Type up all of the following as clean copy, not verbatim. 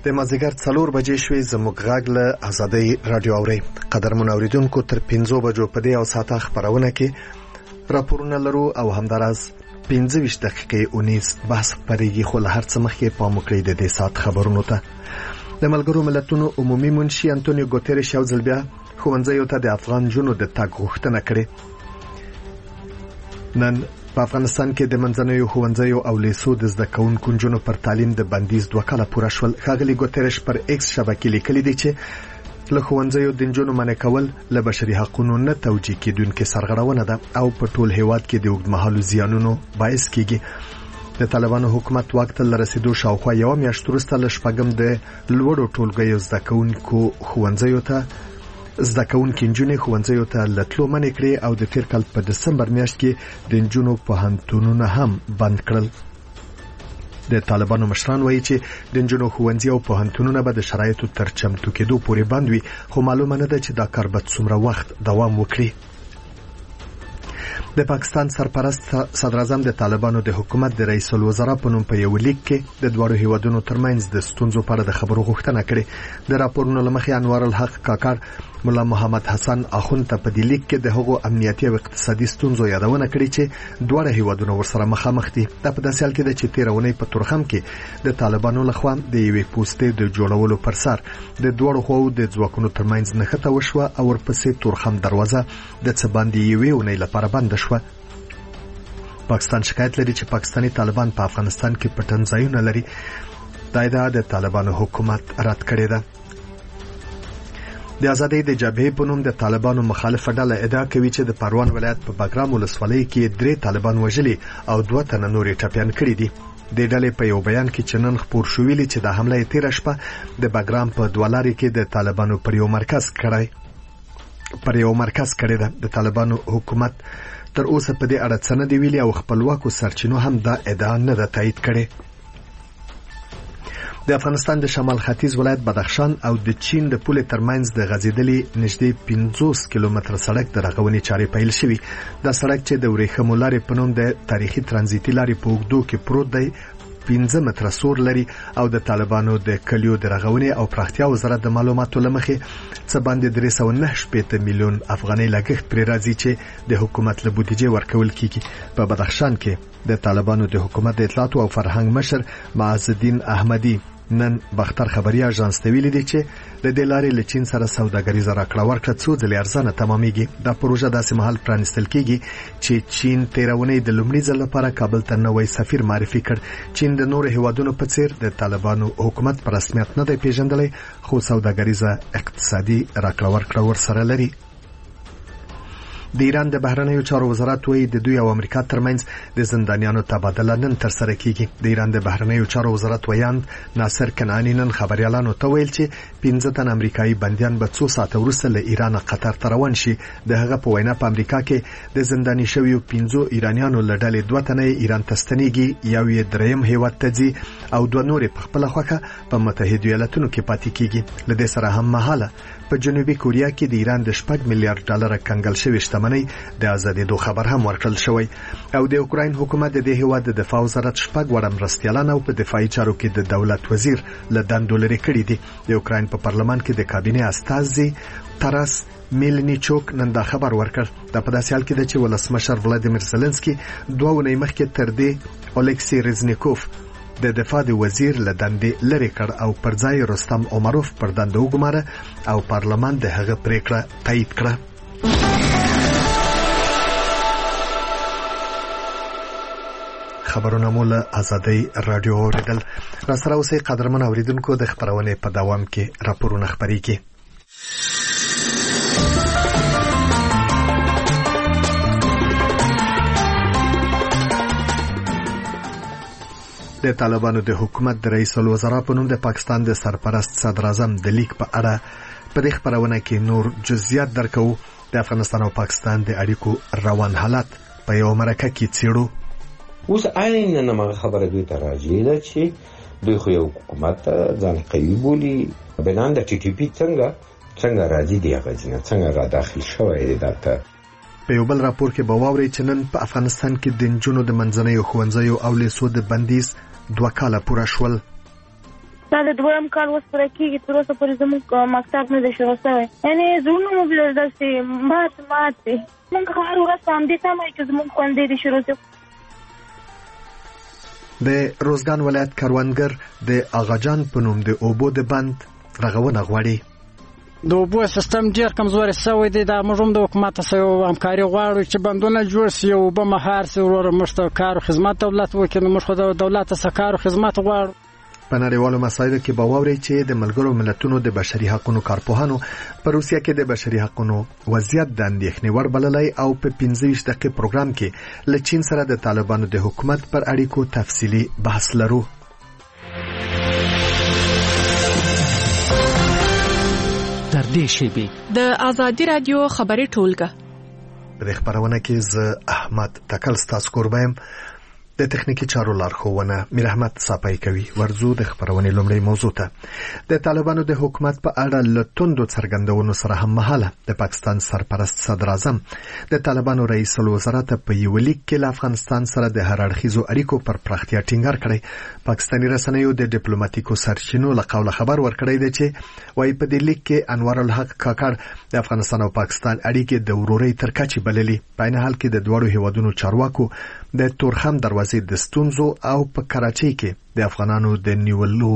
د مازدیګر 4 بجې شوې زموږ غږ له آزادۍ رادیو اوري. قدرمن اوریدونکو تر 5 بجو په دې او ساعته خبرونه کې راپورونه لرو او همداراز 15 دقیقې 19 بحث پرېږي، خو له هر څه مخکې پام وکړئ د دې ساعت خبرونو ته. د ملګرو ملتونو عمومي منشي انټونیو ګوتریش یو ځل بیا ښوونځیو ته د افغان جنونو د تګ غوښتنه کړې. نن په افغانستان کې د منځنیو ښوونځیو او لیسو د زده کوونکو نجونو پر تعلیم د بندیز 2 کاله پوره شول. ښاغلي ګوتریش پر ایکس شبکې لیکلي دي چې له ښوونځیو د نجونو منع کول له بشري حقوقو نه توجیه کېدونکې سرغړونه ده او په ټول هیواد کې د اوږدمهالو زیانونو باعث کیږي. د طالبانو حکومت واک ته رسیدو شاوخوا یو میاشت وروسته له شپږم د لوړو ټولګیو زده کوونکو ښوونځیو ته زده کوونکي نجونې ښوونځیو ته له تلو منع کړې او د تیر کال په دسمبر میاشت کې د نجونو پوهنتونونه هم بند کړل. د طالبانو مشران وایي چې د نجونو ښوونځي او پوهنتونونه به د شرایطو تر چمتو کېدو پورې بند وي، خو معلومه نه ده چې دا کار به څومره وخت دوام وکړي. د پاکستان سرپرست صدر اعظم د طالبانو د حکومت د رئیس الوزرا په نوم په یو لیک کې د دوه هیوادونو ترمنځ د ستونزو په اړه د خبرو غوښتنه کړې. د راپورونو لمخې انوار الحق کاکړ مولا محمد حسن اخوند ته په دې لیک کې د هغو امنیتي او اقتصادي ستونزو یادونه کړې چې دوه هیوادونه ورسره مخامخ دي. دا په داسې حال کې ده چې تیرونی په تورخم کې د طالبانو لخوا د یوې پوستې د جوړولو پر سر د دوه خواو د ځواکونو ترمنځ نښته وشوه او ورپسې تورخم دروازه د څه باندې یوې اونۍ لپاره بند شوه. پاکستان شکایت لري چې پاکستاني طالبان په افغانستان کې پټن ځایونه لري. دا ادعا د طالبانو حکومت رد کړې ده. د آزادۍ د جبهې په نوم د طالبانو مخالفه ډله ادعا کوي چې د پروان ولایت په بګرام ولسوالۍ کې 3 طالبان وژلي او 2 تنه نورې ټپیان کړي دي. د ډلې په یو بیان کې چې نن خپور شوې چې د حمله تیر شپه د بګرام په دوالاري کې د طالبانو پر یو مرکز کړی ده. د طالبانو حکومت تر اوسه په دې اړه څه نه دی ویلي او خپلواکو سرچینو هم دا ادعا نه ده تایید کړې. د افغانستان د شمال ختیځ ولایت بدخشان او د چین د پولې ترمنځ د غځېدلې نږدې 50 کیلومتره سړک د رغونې چارې پیل شوې. دا سړک چې د ورېښمو لارې په نوم د تاریخي ترانزیتي لارې په اوږدو کې پروت دی 15 متره سور لري او د طالبانو د کلیو د رغونې او پراختیا وزارت د معلوماتو لمخې څه باندې 309 میلیون افغانۍ لګښت پرې راځي چې د حکومت له بودیجې ورکول کیږي. په بدخشان کې د طالبانو د حکومت د اطلاعات او فرهنګ مشر معز الدین احمدی نن بختر خبري اژانس ته ویلي دي چې د دې لارې له چین سره سوداګریزه راکړه ورکړه څو ځلې ارزانه تمامېږي. دا پروژه داسې مهال پرانیستل کیږي چې چین تیرونی د لومړي ځل لپاره کابل ته نوی سفیر معرفي کړ. چین د نورو هیوادونو په څیر د طالبانو حکومت پر رسمیت نه دی پیژندلی، خو سوداګریزه اقتصادي راکړه ورکړه ورسره لري. د ایران د بهرنیو چارو وزارت وایي د دوی او امریکا ترمنځ د زندانیانو تبادله نن ترسره کیږي. د ایران د بهرنیو چارو وزارت ویاند ناصر کنعانی نن خبريالانو ته ویل چې 15 تن امریکایي بنديان به 2 ساعته وروسته له ایران قطر ته روان شي. د هغه په وینا په امریکا کې د زنداني شویو 15 ایرانیانو له ډلې 2 تنه ایران ته ستنېږي، یو یې دریم هیواد ته ځي او 2 نور په خپل خوخه په متحده ایالاتونو کې پاتې کیږي. له دې سره هم مهاله په جنوبي کوریا کې د ایران د 8 میلیارډ ډالر کنګل شوی شتمنۍ د ازادېدو خبر هم ورکړل شوی او د اوکراین حکومت د دې هیواد د دفاع وزارت 6 وړ مرستیالان او په دفاعي چارو کې د دولت وزیر له دندو لرې کړي دي. د اوکراین په پارلمان کې د کابینې استازي تراس میلنیچوک نن دا خبر ورکړ. دا په داسې حال کې ده چې ولسمشر ولادیمیر زلنسکي 2 ونې مخکې تر دې الیکسی رزنیکوف د دفاع د وزیر له دندې لرې کړ او پر ځای رستم عمروف پر دنده وګماره او پارلمان د هغه پریکړه تایید کړه. خبرونه مو له آزادۍ رادیو اوریدل. را سره اوسئ قدرمن اوریدونکو، د خبرونې په دوام کې راپورونه خپرېږي. د طالبانو د حکومت د رئیس الوزرا په نوم د پاکستان د سرپرست صدر اعظم د لیک په اړه په دې خبرونه کې نور جزئیات درکو. د افغانستان او پاکستان د اړیکو روان حالت په یو مرکه کې څېړو. اوس عین نه خبره دوی ته راځي دا چې دوی خو یو حکومت ځان قوي بولي. بنان د ټي ټي پی څنګه راځي دی هغه څنګه را داخل شوی دی. دا په یو بل راپور کې به واورئ چې نن په افغانستان کې د نجونو د منځنیو ښوونځیو او لیسو د بندیز 2 کاله پوره شول. دا د دویم کال اوس پوره کېږي، تر اوسه پورې زموږ مکتب نه دی شروع شوی. یعنې زړونه مو داسې مات دي. موږ هر ورځ په همدې تمه یو چې زموږ ښوونځی دې شروع شي. د روزګان ولایت کروندګر د آغاجان په نوم د اوبو د بند رغونه غواړي. د اوبو سیستم ډیر کمزوري شوی دی. دا موږ هم د حکومت سره همکاري غواړو چې بندونه جوړ شي، اوبه مهار شي، ورور موږ ته کار او خدمات دولت وکړي. موږ خو د دولت څخه کار او خدمات غواړو. په نړیوالو مسایلو کې به واوري چې د ملګرو ملتونو د بشري حقوقو کارپوهانو په روسیه کې د بشري حقوقو وضعیت د اندېښنې وړ بللی او په 15 دقیقې پروګرام کې له چین سره د طالبانو د حکومت پر اړیکو تفصیلی بحث لرو. تر دې شیبې د آزادي رادیو خبري ټولګه په خبرونه کې ز احمد تکل ستاسو کوربایم، د تخنیکی چارو لارښوونه میر احمد صاپای کوي. ورزو د خبرونې لومړی موضوع ته. د طالبانو د حکومت په اړه لټوندو څرګندونو سره هم مهاله د پاکستان سرپرست صدر اعظم د طالبانو رئیس الوزرا ته په یو لیک کې له افغانستان سره د هر اړخیزو اړیکو پر پراختیا ټینګار کړی. پاکستاني رسنیو د ډیپلوماټیکو سرچینو له قوله خبر ورکړی دی چې وايي په دې لیک کې انوار الحق کاکړ د افغانستان او پاکستان اړیکې د ورورۍ تر کچې بللي. په عین حال کې د دوړو هیوادونو چارواکو د تورخم دروازې د ستونزو او په کراچۍ کې د افغانانو د نیولو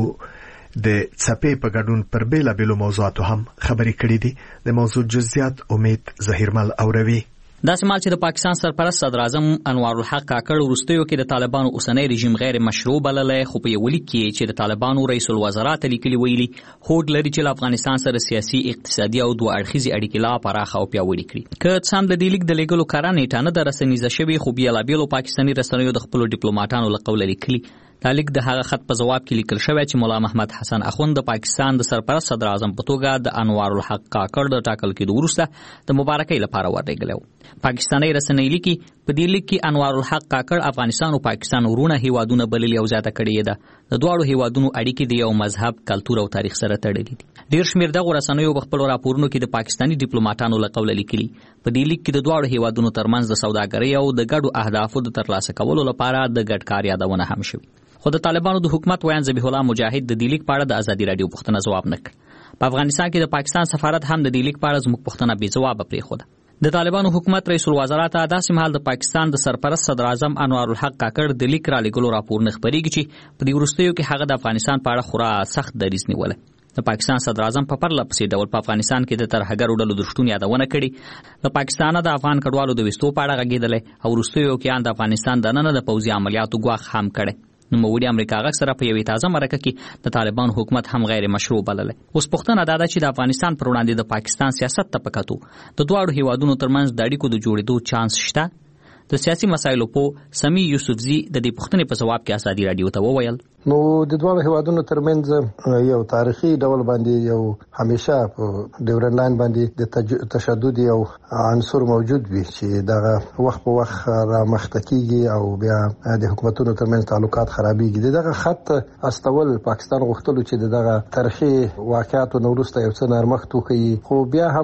د څپې په ګډون پر بیلابیلو موضوعاتو هم خبرې کړې دي. د موضوع جزئیات امید ظهیرمل اوروي. دا سمال چې د پاکستان سرپرست صدر اعظم انوار الحق کاکړ وروستیو کې د طالبانو اوسنۍ رژیم غیر مشروع بللی، خو په یو لیک کې چې د طالبانو رئیس الوزرا ته لیکلي ویلي هوډ لري چې له افغانستان سره سیاسي، اقتصادي او دوه اړخیزې اړیکې لا پراخه او پیاوړې کړي. که څه هم د دې لیک د لیږلو کره نیټه نه ده رسنیزه شوې، خو بیلابیلو پاکستاني رسنیو د خپلو ډیپلوماټانو له قوله لیکلي. دا لیک د هغه خط په جواب کې لیکل شوی چې مولا محمد حسن اخوند د پاکستان د سرپرست صدر اعظم په توګه د انوار الحق کاکړ د ټاکل کېدو وروسته د مبارکۍ لپاره ورلېږلی و. پاکستاني رسنۍ لیکي په دې لیک کې انوار الحق کاکړ افغانستان او پاکستان ورونه هیوادونه بللي او زیاته کړې ده. د دواړو هیوادونو اړیکې د یو مذهب، کلتور او تاریخ سره تړلې دي. ډېر شمېر دغو رسنیو په خپلو راپورونو کې د پاکستاني ډیپلوماټانو له قوله لیکلي په دې لیک کې د دواړو هیوادونو ترمنځ د سوداګرۍ او د ګډو اهدافو د ترلاسه کولو لپاره د ګډ کار یادونه هم شوې. خو د طالبانو د حکومت ویان ذبیح الله مجاهد د دې لیک په اړه د ازادي رادیو پوښتنه ځواب نه کړ. په افغانستان کې د پاکستان سفارت هم د دې لیک په اړه زموږ پوښتنه بې ځوابه پرېښوده. د طالبانو حکومت رئیس الوزرا ته داسې مهال د پاکستان د سرپرست صدر اعظم انوار الحق کاکړ د لیک را لېږلو راپورونه خپرېږي چې په دې وروستیو کې هغه د افغانستان په اړه خورا سخت دریځ نیولی. د پاکستان صدر اعظم په پرله پسې ډول په افغانستان کې د ترهګرو ډلو د شتون یادونه کړې. د پاکستان د افغان کډوالو د وستو په اړه غږېدلی او وروستیو کې د افغانستان دننه د پوځي عملیاتو ګواښ هم کړی. نوموړي امریکا غږ سره په یوې تازه مرکه کې د طالبانو حکومت هم غیر مشروع بللی. اوس پوښتنه دا ده چې د افغانستان پر وړاندې د پاکستان سیاست ته په کتو د دواړو هیوادونو ترمنځ د اړیکو د جوړېدو چانس شته؟ د سیاسي مسایلو په سمی یوسفزي د دې پوښتنې په ځواب کې ازادي رادیو ته وویل نو د دواړو هیوادونو ترمنځ یو تاریخي ډول باندې یو همیشه په ډیورن لاین باندې د تشدد یو عنصر موجود وي چې دغه وخت په وخت را مخته کیږي او بیا د حکومتونو ترمنځ تعلقات خرابېږي. دغه خط استول پاکستان غوښتلو چې دغه تاریخي واقعاتو وروسته یو څه نرمښت وکړي، خو بیا هم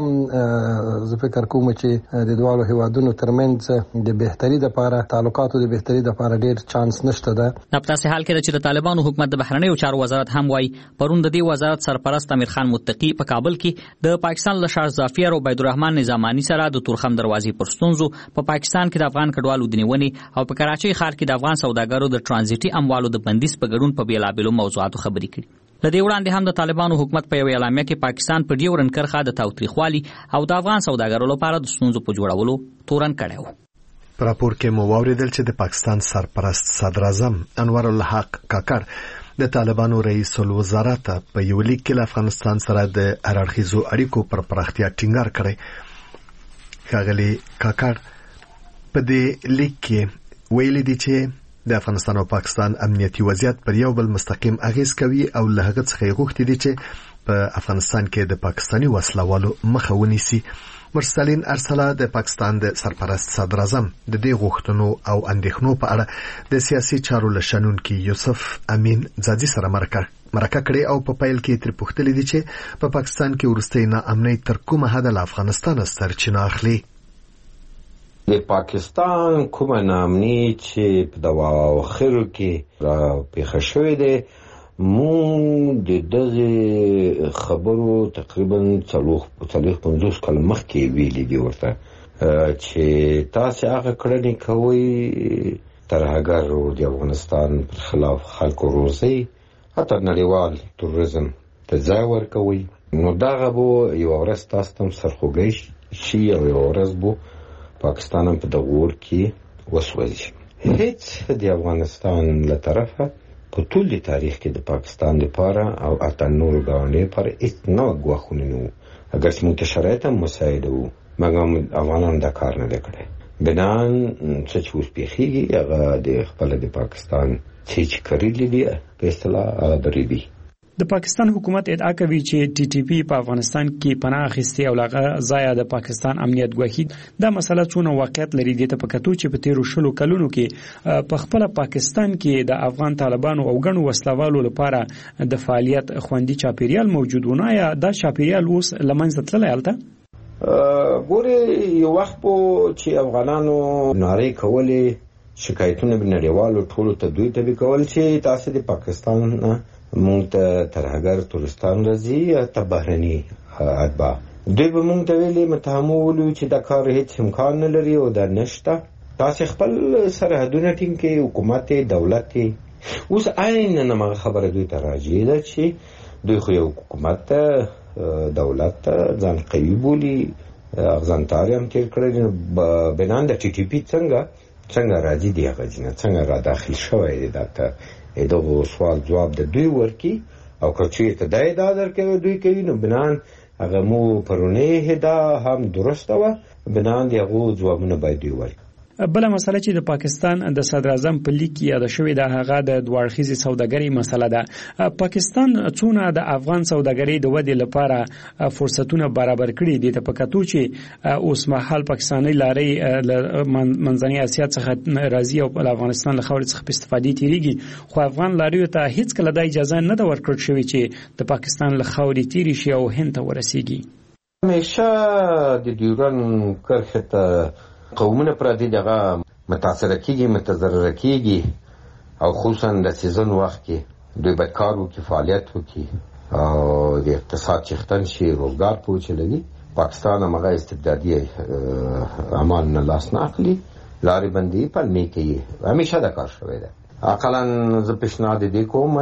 زه فکر کوم چې د دواړو هیوادونو ترمنځ د بهتري لپاره تعلقاتو د بهتري لپاره ډېر چانس نشته ده. په تاسو حال کې چې د طالبانو حکومت د بهرنیو چارو وزارت هم وایي پرون د دې وزارت سرپرست امیر خان متقی په کابل کې د پاکستان له شاه ظفیر او عبید الرحمن نظامانی سره د تورخم دروازې پر ستونزو، په پاکستان کې د افغان کډوالو د نیونې او په کراچۍ ښار کې د افغان سوداګرو د ترانزیټي اموالو د بندیز په ګډون په بیلابیلو موضوعاتو خبرې کړي. له دې وړاندې هم د طالبانو حکومت په یو اعلامیه کې پاکستان په ډیورن کرښه د تاوتریخوالي او د افغان سوداګرو لپاره د ستونزو په جوړولو تورن کړی و. په راپور کې مو واوریدل چې د پاکستان سرپرست صدر اعظم انوار الحق کاکړ د طالبانو رئیس الوزرا ته په یو لیک کې له افغانستان سره د هر اړخیزو اړیکو پر پراختیا ټینګار کړی. ښاغلي کاکړ په دې لیک کې ویلي دي چې د افغانستان او پاکستان امنیتي وضعیت پر یو بل مستقیم اغیز کوي او له هغه څخه غوښتي دي چې په افغانستان کې د پاکستاني وسلوالو مخه ونیسي. مرسلین ارسلا د پاکستان د سرپرست صدر اعظم د دې غوښتنو او اندېښنو په اړه د سیاسي چارو لشنونکي یوسف امین زادي سره مرکه کړې او په پیل کې تر پوښتلې دي چې په پاکستان کې ورستۍ ناامنۍ تر کومه حده له افغانستان سرچینه اخلي. د پاکستان کومه ناامنۍ چې په دواخرو کې را پیښه شوې ده مونږ د دغه خبرو تقریبا 40-50 کال مخکې ویلي دي ورته چې تاسو هغه کړنې کوئ ترهګر د افغانستان پر خلاف خلکو روزي حتی نړیوال توریزم ته ځای ورکوي نو دغه به یو ورځ تاسو ته سرخوږی شي او یو ورځ به پاکستان هم په دغه اور کې وسوځي. هیڅ د افغانستان له طرفه په ټول تاریخ کې د پاکستان لپاره او اته نور ګاونډي لپاره هیڅ نوع غوښتنه نه وو اگر چې موږ شرایط هم مساعده وو مګر افغانان دا کار نه کړی. بنان څه چې اوس پیښیږي هغه د خپل د پاکستان چې کړی دی په اصطلاح هغه بریبي. د پاکستان حکومت ادعا کوي چې ټي ټي پی په افغانستان کې پناه اخیستي او لغه ځای د پاکستان امنیت ګواښي. دا مسله څونه واقعیت لري د تپکتو چې په تیرو شلو کلونو کې په خپل پاکستان کې د افغان طالبانو او ګڼو وسلوالو لپاره د فعالیت خوندي چاپیریال موجود ونه یا دا چاپیریال اوس لمنځه تللی الته؟ ګوره یو وخت چې افغانانو نارې کولې شکایتونه بنړیوالو ټولو ته دوی ته کول چې تاسو د پاکستان مونږ ته ترهګر تورستان راځي یا ته بهرني اتباع دوی به مونږ ته ویلي متهمو ولو چې دا کار هیڅ امکان نه لري او دا نشته تاسو خپل سرحدونه ټینګ کې حکومت دولت اوس عین نه خبره دوی ته راځي دا چې دوی خو یو حکومت دولت ځان قوي بولي ځانتاري هم تیر کړی بنان د ټي ټي پی څنګه راځي دی هغه څنګه را داخل شوی دی دا دغه سوال جواب د دوی ورکی او کچې ته د ادا درکوي دوی کوي نو بنان هغه مو پرونه هدا هم درسته و بنان دغه جوابونه باید دی ورکی. بل مسله چې د پاکستان د صدر اعظم په لیک کې یاد شوې ده هغه د دوړخیزي سوداګرۍ مسله ده. پاکستان څونه د افغان سوداګرۍ د ودې لپاره فرصتونه برابر کړي دي ته پکاتو چې اوس مهال پاکستاني لارې منځنۍ اسیا څخه راځي او په افغانستان له خاورې څخه په استفادې تیریږي خو افغان لاریو ته هیڅ کله د اجازه نه ده ورکړل شوې چې د پاکستان له خاورې تیری شي او هند ته ورسیږي. همیشه د ډیورن کرښې ته قومونه پردي دغه متاثر کیږي متضرر کیږي او خصوصا د سیزن وخت کې دوی بدکار وو کې فعالیت وکړي او د اقتصاد چختن شي روزګار پوچلګي. پاکستان هغه استبدادي عمل نه لاس نه اخلي لارې بندي په میکي همیشه دا کار شوی دی. اقلا زه پیشنهاد دي کوم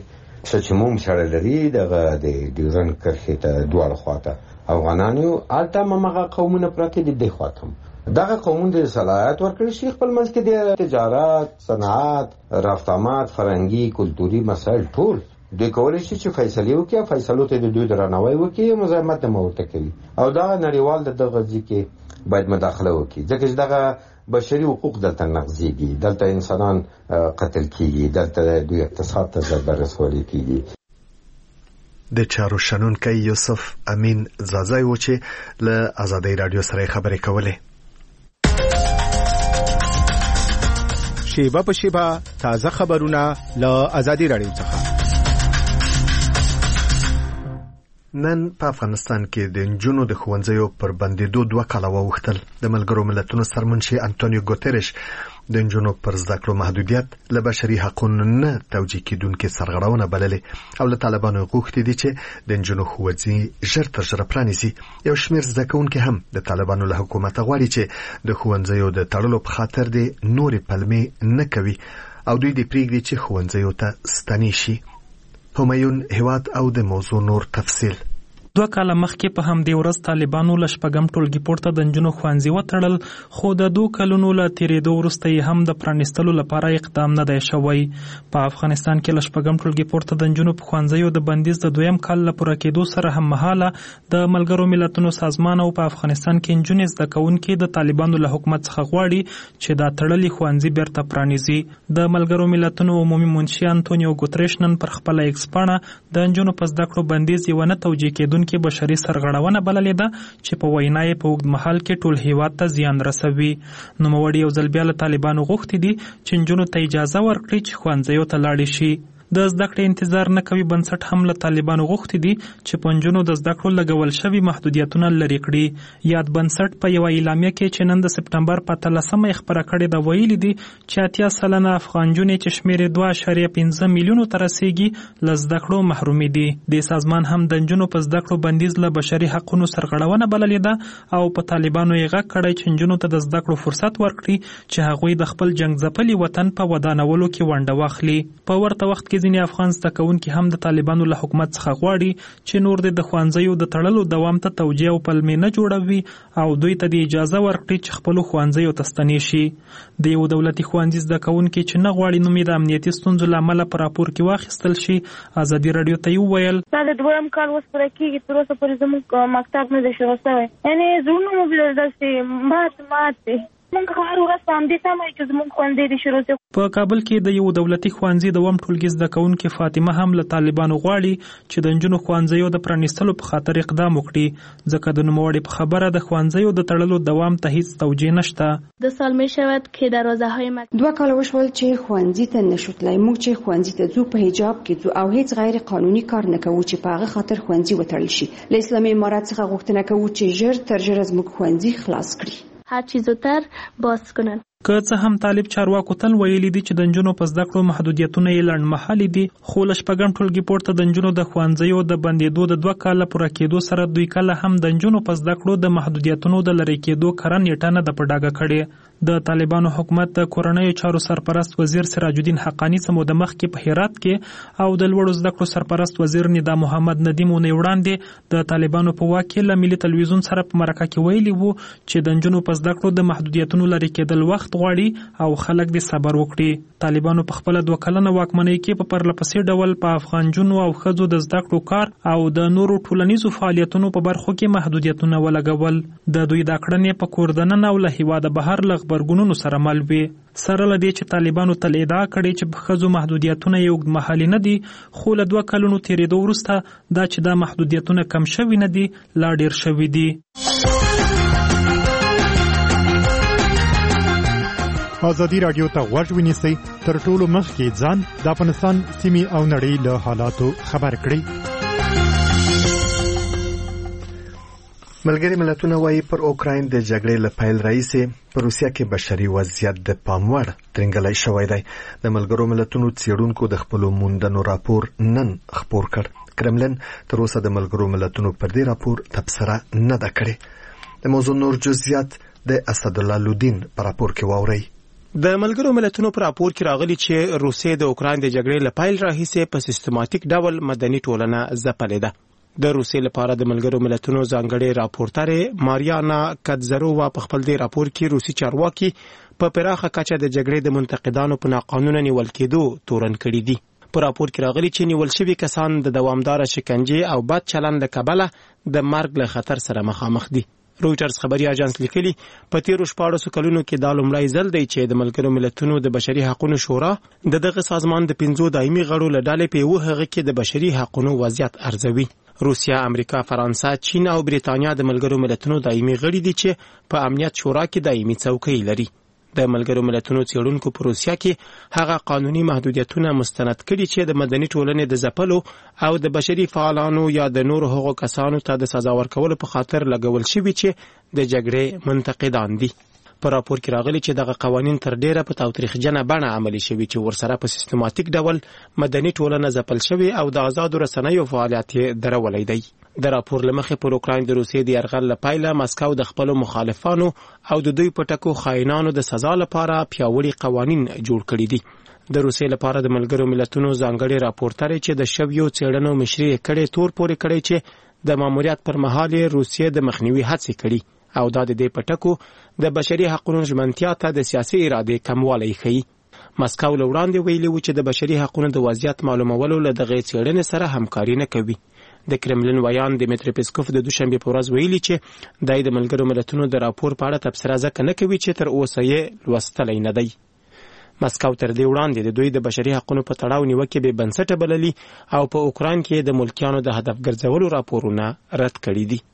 چې موږ سره لري دغه د ډیورن کرښې ته دواړه خواته افغانانو الته مغه قومونه پراته دي د خواته دغه قومونه د صلاحیت ورکړي شي خپل منځ کې د تجارت صنعت رافتامات فرهنګي کلتوري مسایل ټول دوی کولی شي چې فیصله وکړي فیصلو ته د دوی درناوی وکړي مزاحمت نه ورته کوي او دا نړیوال دغه ځکه باید مداخله وکړي ځکه چې دغه بشري حقوق دلته نقضيږي دلته انسانان قتل کیږي دلته دوی اقتصاد ته ضرر رسولي کیږي. د چارو شنونکی یوسف امین زازای و چې له آزادۍ رادیو سره خبرې کولې. شیبه په شیبه تازه خبرونه له آزادۍ رادیو څخه. نن په افغانستان کې د نجونو د ښوونځیو پر بندېدو 2 کاله ووښتل. د ملګرو ملتونو سرمنشي انټونیو ګوتریش د نجونو پر زده کړو محدودیت له بشري حقوقو نه توجیه کیدونکې سرغړونه بللې او له طالبانو غوښتي دي چې د نجونو ښوونځي ژر تر ژره پرانیزي. یو شمېر زده کوونکي هم د طالبانو له حکومت غواړي چې د ښوونځیو د تړلو په خاطر د نورې پلمې نه کوي او دوی د پریږدي چې ښوونځیو ته ستنې شي. همایون هیواد او د موضوع نور تفصیل. 2 کاله مخکې په همدې ورځ طالبانو له شپږم ټولګي پورته د نجونو ښوونځي وتړل خو د 2 کلونو له تیرېدو وروسته یې هم د پرانیستلو لپاره اقدام نه دی شوی. په افغانستان کې له شپږم ټولګي پورته د نجونو په ښوونځیو د بندیز د 2م کال له پوره کېدو سره هم مهاله د ملګرو ملتونو سازمان او په افغانستان کې نجونې زده کوونکي د طالبانو له حکومت څخه غواړي چې دا تړلي ښوونځي بیرته پرانیزي. د ملګرو ملتونو عمومي منشي انټونیو ګوتریش نن پر خپل ایکس پاڼه د نجونو په زده کړو بندیز یو نه توجیه کېدونکې بشري سرغړونه بللې ده چې په وینا یې په اوږد مهال کې ټول هیواد ته زیان رسوي. نوموړي یو ځل بیا له طالبانو غوښتي دي چې نجونو ته اجازه ورکړي چې ښوونځیو ته لاړې شي. د زده کړې انتظار نه کوي بنسټ هم له طالبانو غوښتي دي چې په نجونو د زده کړو لګول شوي محدودیتونه لرې کړي. یاد بنسټ په یوه اعلامیه کې چې نن د سپټمبر په 13 خبره کړې ده ویلي دي چې 80% افغان نجونې چې شمېر 2.5 میلیونو ته رسیږي له زده کړو محرومي دي. د سازمان هم د نجونو په زده کړو بندیز له بشري حقوقو سرغړونه بللې ده او په طالبانو یې غږ کړی چې نجونو ته د زده کړو فرصت ورکړي چې هغوی د خپل جنگ ځپلي وطن په ودانولو کې ونډه واخلي. په ورته وخت کې ځینې افغان زده کوونکي هم د طالبانو له حکومت څخه غواړي چې نور د ښوونځیو د تړلو دوام ته توجیه او پلمې نه جوړوي او دوی ته د اجازه ورکړي چې خپل ښوونځیو ته ستنې شي. د یو دولتي ښوونځي زده کوونکي چې نه غواړي نوم یې د امنیتي ستونزو له امله په راپور کې واخیستل شي ازادي راډیو ته وویل دا د دویم کال اوس پوره کېږي تر اوسه پورې زموږ مکتب نه دی شروع شوی. یعنې زړونه مو داسې مات دي. موږ هر ورځ په همدې تمه یو چې زموږ ښوونځی دې شروع شي. په کابل کې د یو دولتي ښوونځي دویم ټولګي زده کوونکې فاطمه هم له طالبانو غواړي چې د نجونو ښوونځیو د پرانیستلو په خاطر اقدام وکړي ځکه د نوموړي په خبره د ښوونځیو د تړلو دوام ته هیڅ توجیه نشته. 2 سال میشود که در رازهای مکتب 2 کال وشول چې ښوونځي ته نشو تلای. موږ چې ښوونځي ته ځو په حجاب کې ځو او هیڅ غیر قانوني کار نه کوو چې په هغه خاطر ښوونځي وتړل شي. له اسلامي امارت څخه غوښتنه کوو چې ژر تر ژره زموږ ښوونځي خلاص کړي. هر چی زودتر باز کنن. که څه هم طالب چارواکو تل ویلي دي چې د نجونو په زده کړو محدودیتونه یې لنډمهالي دي خو له 6 ټولګي پورته د نجونو د ښوونځیو د بندېدو د 2 کاله پوره کېدو سره دوی کله هم د نجونو په زده کړو د محدودیتونو د لرې کېدو کره نیټه نه ده په ډاګه کړې. د طالبانو حکومت د کورنیو چارو سرپرست وزیر سراج الدین حقانی څه موده مخکې په هرات کې او د لوړو زده کړو سرپرست وزیر ندا محمد ندیم اونۍ وړاندې د طالبانو په واک کې له ملي تلویزیون سره په مرکه کې ویلي وو چې د نجونو په زده کړو د محدودیتونو لرې کېدل وخت غواړي او خلک دې صبر وکړي. طالبانو په خپل 2 کلنه واکمنۍ کې په پرلپسې ډول په افغان جنو او ښځو د زده کړو کار او د نورو ټولنیزو فعالیتونو په برخو کې محدودیتونه ولګول. د دوی دا کړنې په کور دننه او له هیواده بهر له غبرګونونو سره مل وي. سره له دې چې طالبانو تل ادعا کړې چې په ښځو محدودیتونه یې اوږدمهالي نه دي خو له 2 کلونو تېرېدو وروسته دا چې دا محدودیتونه کم شوي نه دي لا ډېر شوي دي. ازادي راډیو ته غوږ ونیسئ تر ټولو مخکې ځان د افغانستان سیمې او نړۍ له حالاتو خبر کړئ. ملګري ملتونه وايي پر اوکراین د جګړې له پیل راهیسې په روسیه کې بشري وضعیت د پام وړ ترنګلی شوی دی. د ملګرو ملتونو څېړونکو د خپلو موندنو راپور نن خپور کړ. کرملن تر اوسه د ملګرو ملتونو پر دې راپور تبصره نه ده کړې. د موضوع نور جزئیات د اسدالله لودین په راپور کې واورئ. د ملګرو ملتونو پر راپور کې راغلي چې روسیه د اوکراین د جګړې له پیل راهیسې په سیستماتیک ډول مدني ټولنه ځپلې ده. د روسیې لپاره د ملګرو ملتونو ځانګړې راپورټره ماریانا کاتزرووا په خپل دې راپور کې روسي چارواکي په پراخه کچه د جګړې د منتقدانو په ناقانونه نیول کېدو تورن کړي دي. په راپور کې راغلي چې نیول شوي کسان د دوامداره شکنجې او بد چلند له کبله د مرګ له خطر سره مخامخ دي. رويټرز خبري اژانس لیکلي په تیرو 14 کلونو کې دا لومړی ځل دی چې د ملګرو ملتونو د بشري حقوقو شورا دغه سازمان د 15 دایمي غړو له ډلې په یو هغه کې د بشري حقوقو وضعیت ارزوي. روسیا، امریکا، فرانسه، چین او بریتانیا د ملګرو ملتونو دایمي غړي دي چې په امنیت شورا کې دایمي څوکۍ لري. د ملګرو ملتونو څېړونکو په روسیا کې هغه قانوني محدودیتونه مستند کړي چې د مدني ټولنې د ځپلو او د بشري فعالانو یا د نورو هغو کسانو ته د سزا ورکولو په خاطر لګول شوي چې د جګړې منتقدان دي. په راپور کې راغلي چې دغه قوانین تر ډیره په تاوتریخجنه بڼه عملي شوي چې ورسره په سیستماتیک ډول مدني ټولنه ځپل شوي او د آزادو رسنیو فعالیت یې درولې دی. د راپور لمخې پر اوکراین د روسیې د یرغل له پیله مسکو د خپلو مخالفانو او د دوی په ټکو خاینانو د سزا لپاره پیاوړي قوانین جوړ کړي دي. د روسیې لپاره د ملګرو ملتونو ځانګړي راپورټر چې د شویو څېړنو مشري کړي تور پورې کړي چې د ماموریت پر مهال روسیې د مخنیوي هڅې کړي او دا د دې پټکو د بشري حقوقو ژمنتیا ته د سیاسي ارادې کموالی ښيي. مسکو له وړاندې ویلي و چې د بشري حقوقو د وضعیت معلومولو له دغه څېړنې سره همکاري نه کوي. د کرملن ویان دمیتری پیسکوف د دوشنبه په ورځ ویلي چې د ملګرو ملتونو د راپور په اړه تبصره ځکه نه کوي چې تر اوسه یې لوستلی نه دی. مسکو تر دې وړاندې د دوی د بشري حقوقو په تړاو نیوکې بې بنسټه بللي او په اوکراین کې د ملکیانو د هدف ګرځولو راپورونه رد کړي دي.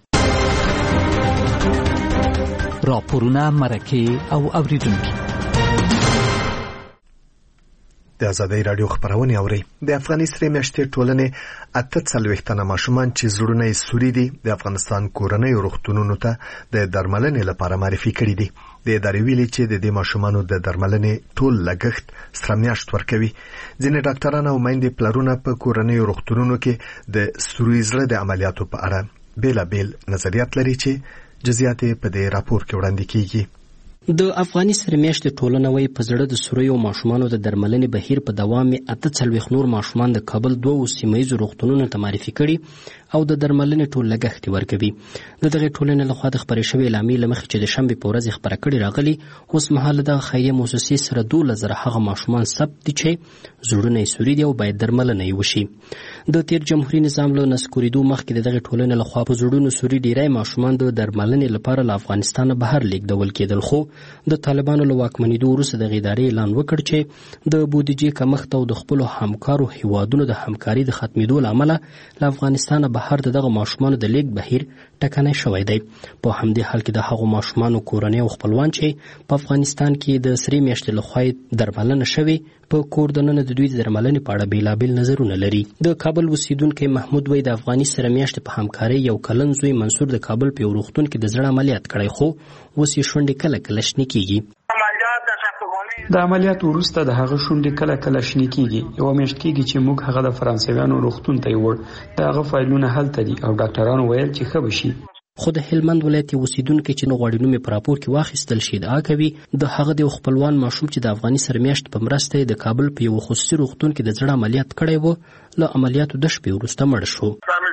راپورونه، مرکې او اوریدونکي. د آزادۍ رادیو خبرونه اوري. د افغاني سرې میاشتې ټولنې 48 تنه ماشومان چې زړونه یې سوري دي د افغانستان کورنۍ روغتونونو ته د درملنې لپاره معرفي کړي دي. د ادارې ویلي چې د دې ماشومانو د درملنې ټول لګښت سره میاشت ورکوي. ځینې ډاکټران او میندې پلرونه په کورنۍ روغتونونو کې د سوري زړه د عملیاتو په اړه بیلابیل نظریات لري چې جزئیات په دې راپور کې وړاندې کیږي. د افغاني سرې میاشتې ټولنه وایي په زړه د سوریو ماشومانو د درملنې بهیر په دوام 48 نور ماشومان د کابل 2 سیمه‌یزو روغتونونو ته معرفي کړي او د درملنې ټول لګښت ورکوي. د دغه ټولنې لخوا د خبرې شوې اعلامیې له مخې چې د شنبې په ورځ خبره کړې راغلي، اوس مهال د خیریه مؤسسې سره 12,000 هغه ماشومان ثبت دي چې زړونه یې سوري دي او باید درملنه یې وشي. د تیر جمهوریت نظام له نسکورېدو مخکې د دغه ټولنې لخوا په زړونو سوري ډیری ماشومان د درملنې لپاره له افغانستانه بهر لیږدول کېدل، خو د طالبانو له واکمنېدو وروسته د ادارې اعلان وکړ چې د بودیجې کمښت او د خپلو همکارو هیوادونو د همکاري د ختمېدو له امله له افغانستانه بهر د دغه ماشومانو د لیږد بهیر ټکنی شوی دی. په همدې حال کې د هغو ماشومانو کورنۍ او خپلوان چې په افغانستان کې د سرې میاشتې لخوا درملنه شوې په کور دننه د دوی د درملنې په اړه بیلابیل نظرونه لري. د کابل اوسیدونکی محمود وای د افغاني سره میاشتې په همکارۍ یو کلن زوی منصور د کابل په یو روغتون کې د زړه عملیات کړی، خو اوس یې شونډې کله کله شنې کیږي. د عملیات وروسته د هغه شونډې کله کله شنې کیږي. یو میاشت کیږي چې موږ هغه د فرانسویانو روغتون ته یوړ. د هغه فایلونه هلته دي او ډاکټرانو ویل چې ښه بشي. خو د هلمند ولایت اوسیدونکي چې نه غواړي نوم په راپور کې واخیستل شي ادعا کوي د هغه د خپلوان ماشوم چې د افغاني سره میاشت په مرسته د کابل په یو خصوصي روغتون کې د زړه عملیات کړی و، له عملیاتو د شپې وروسته مړ شو.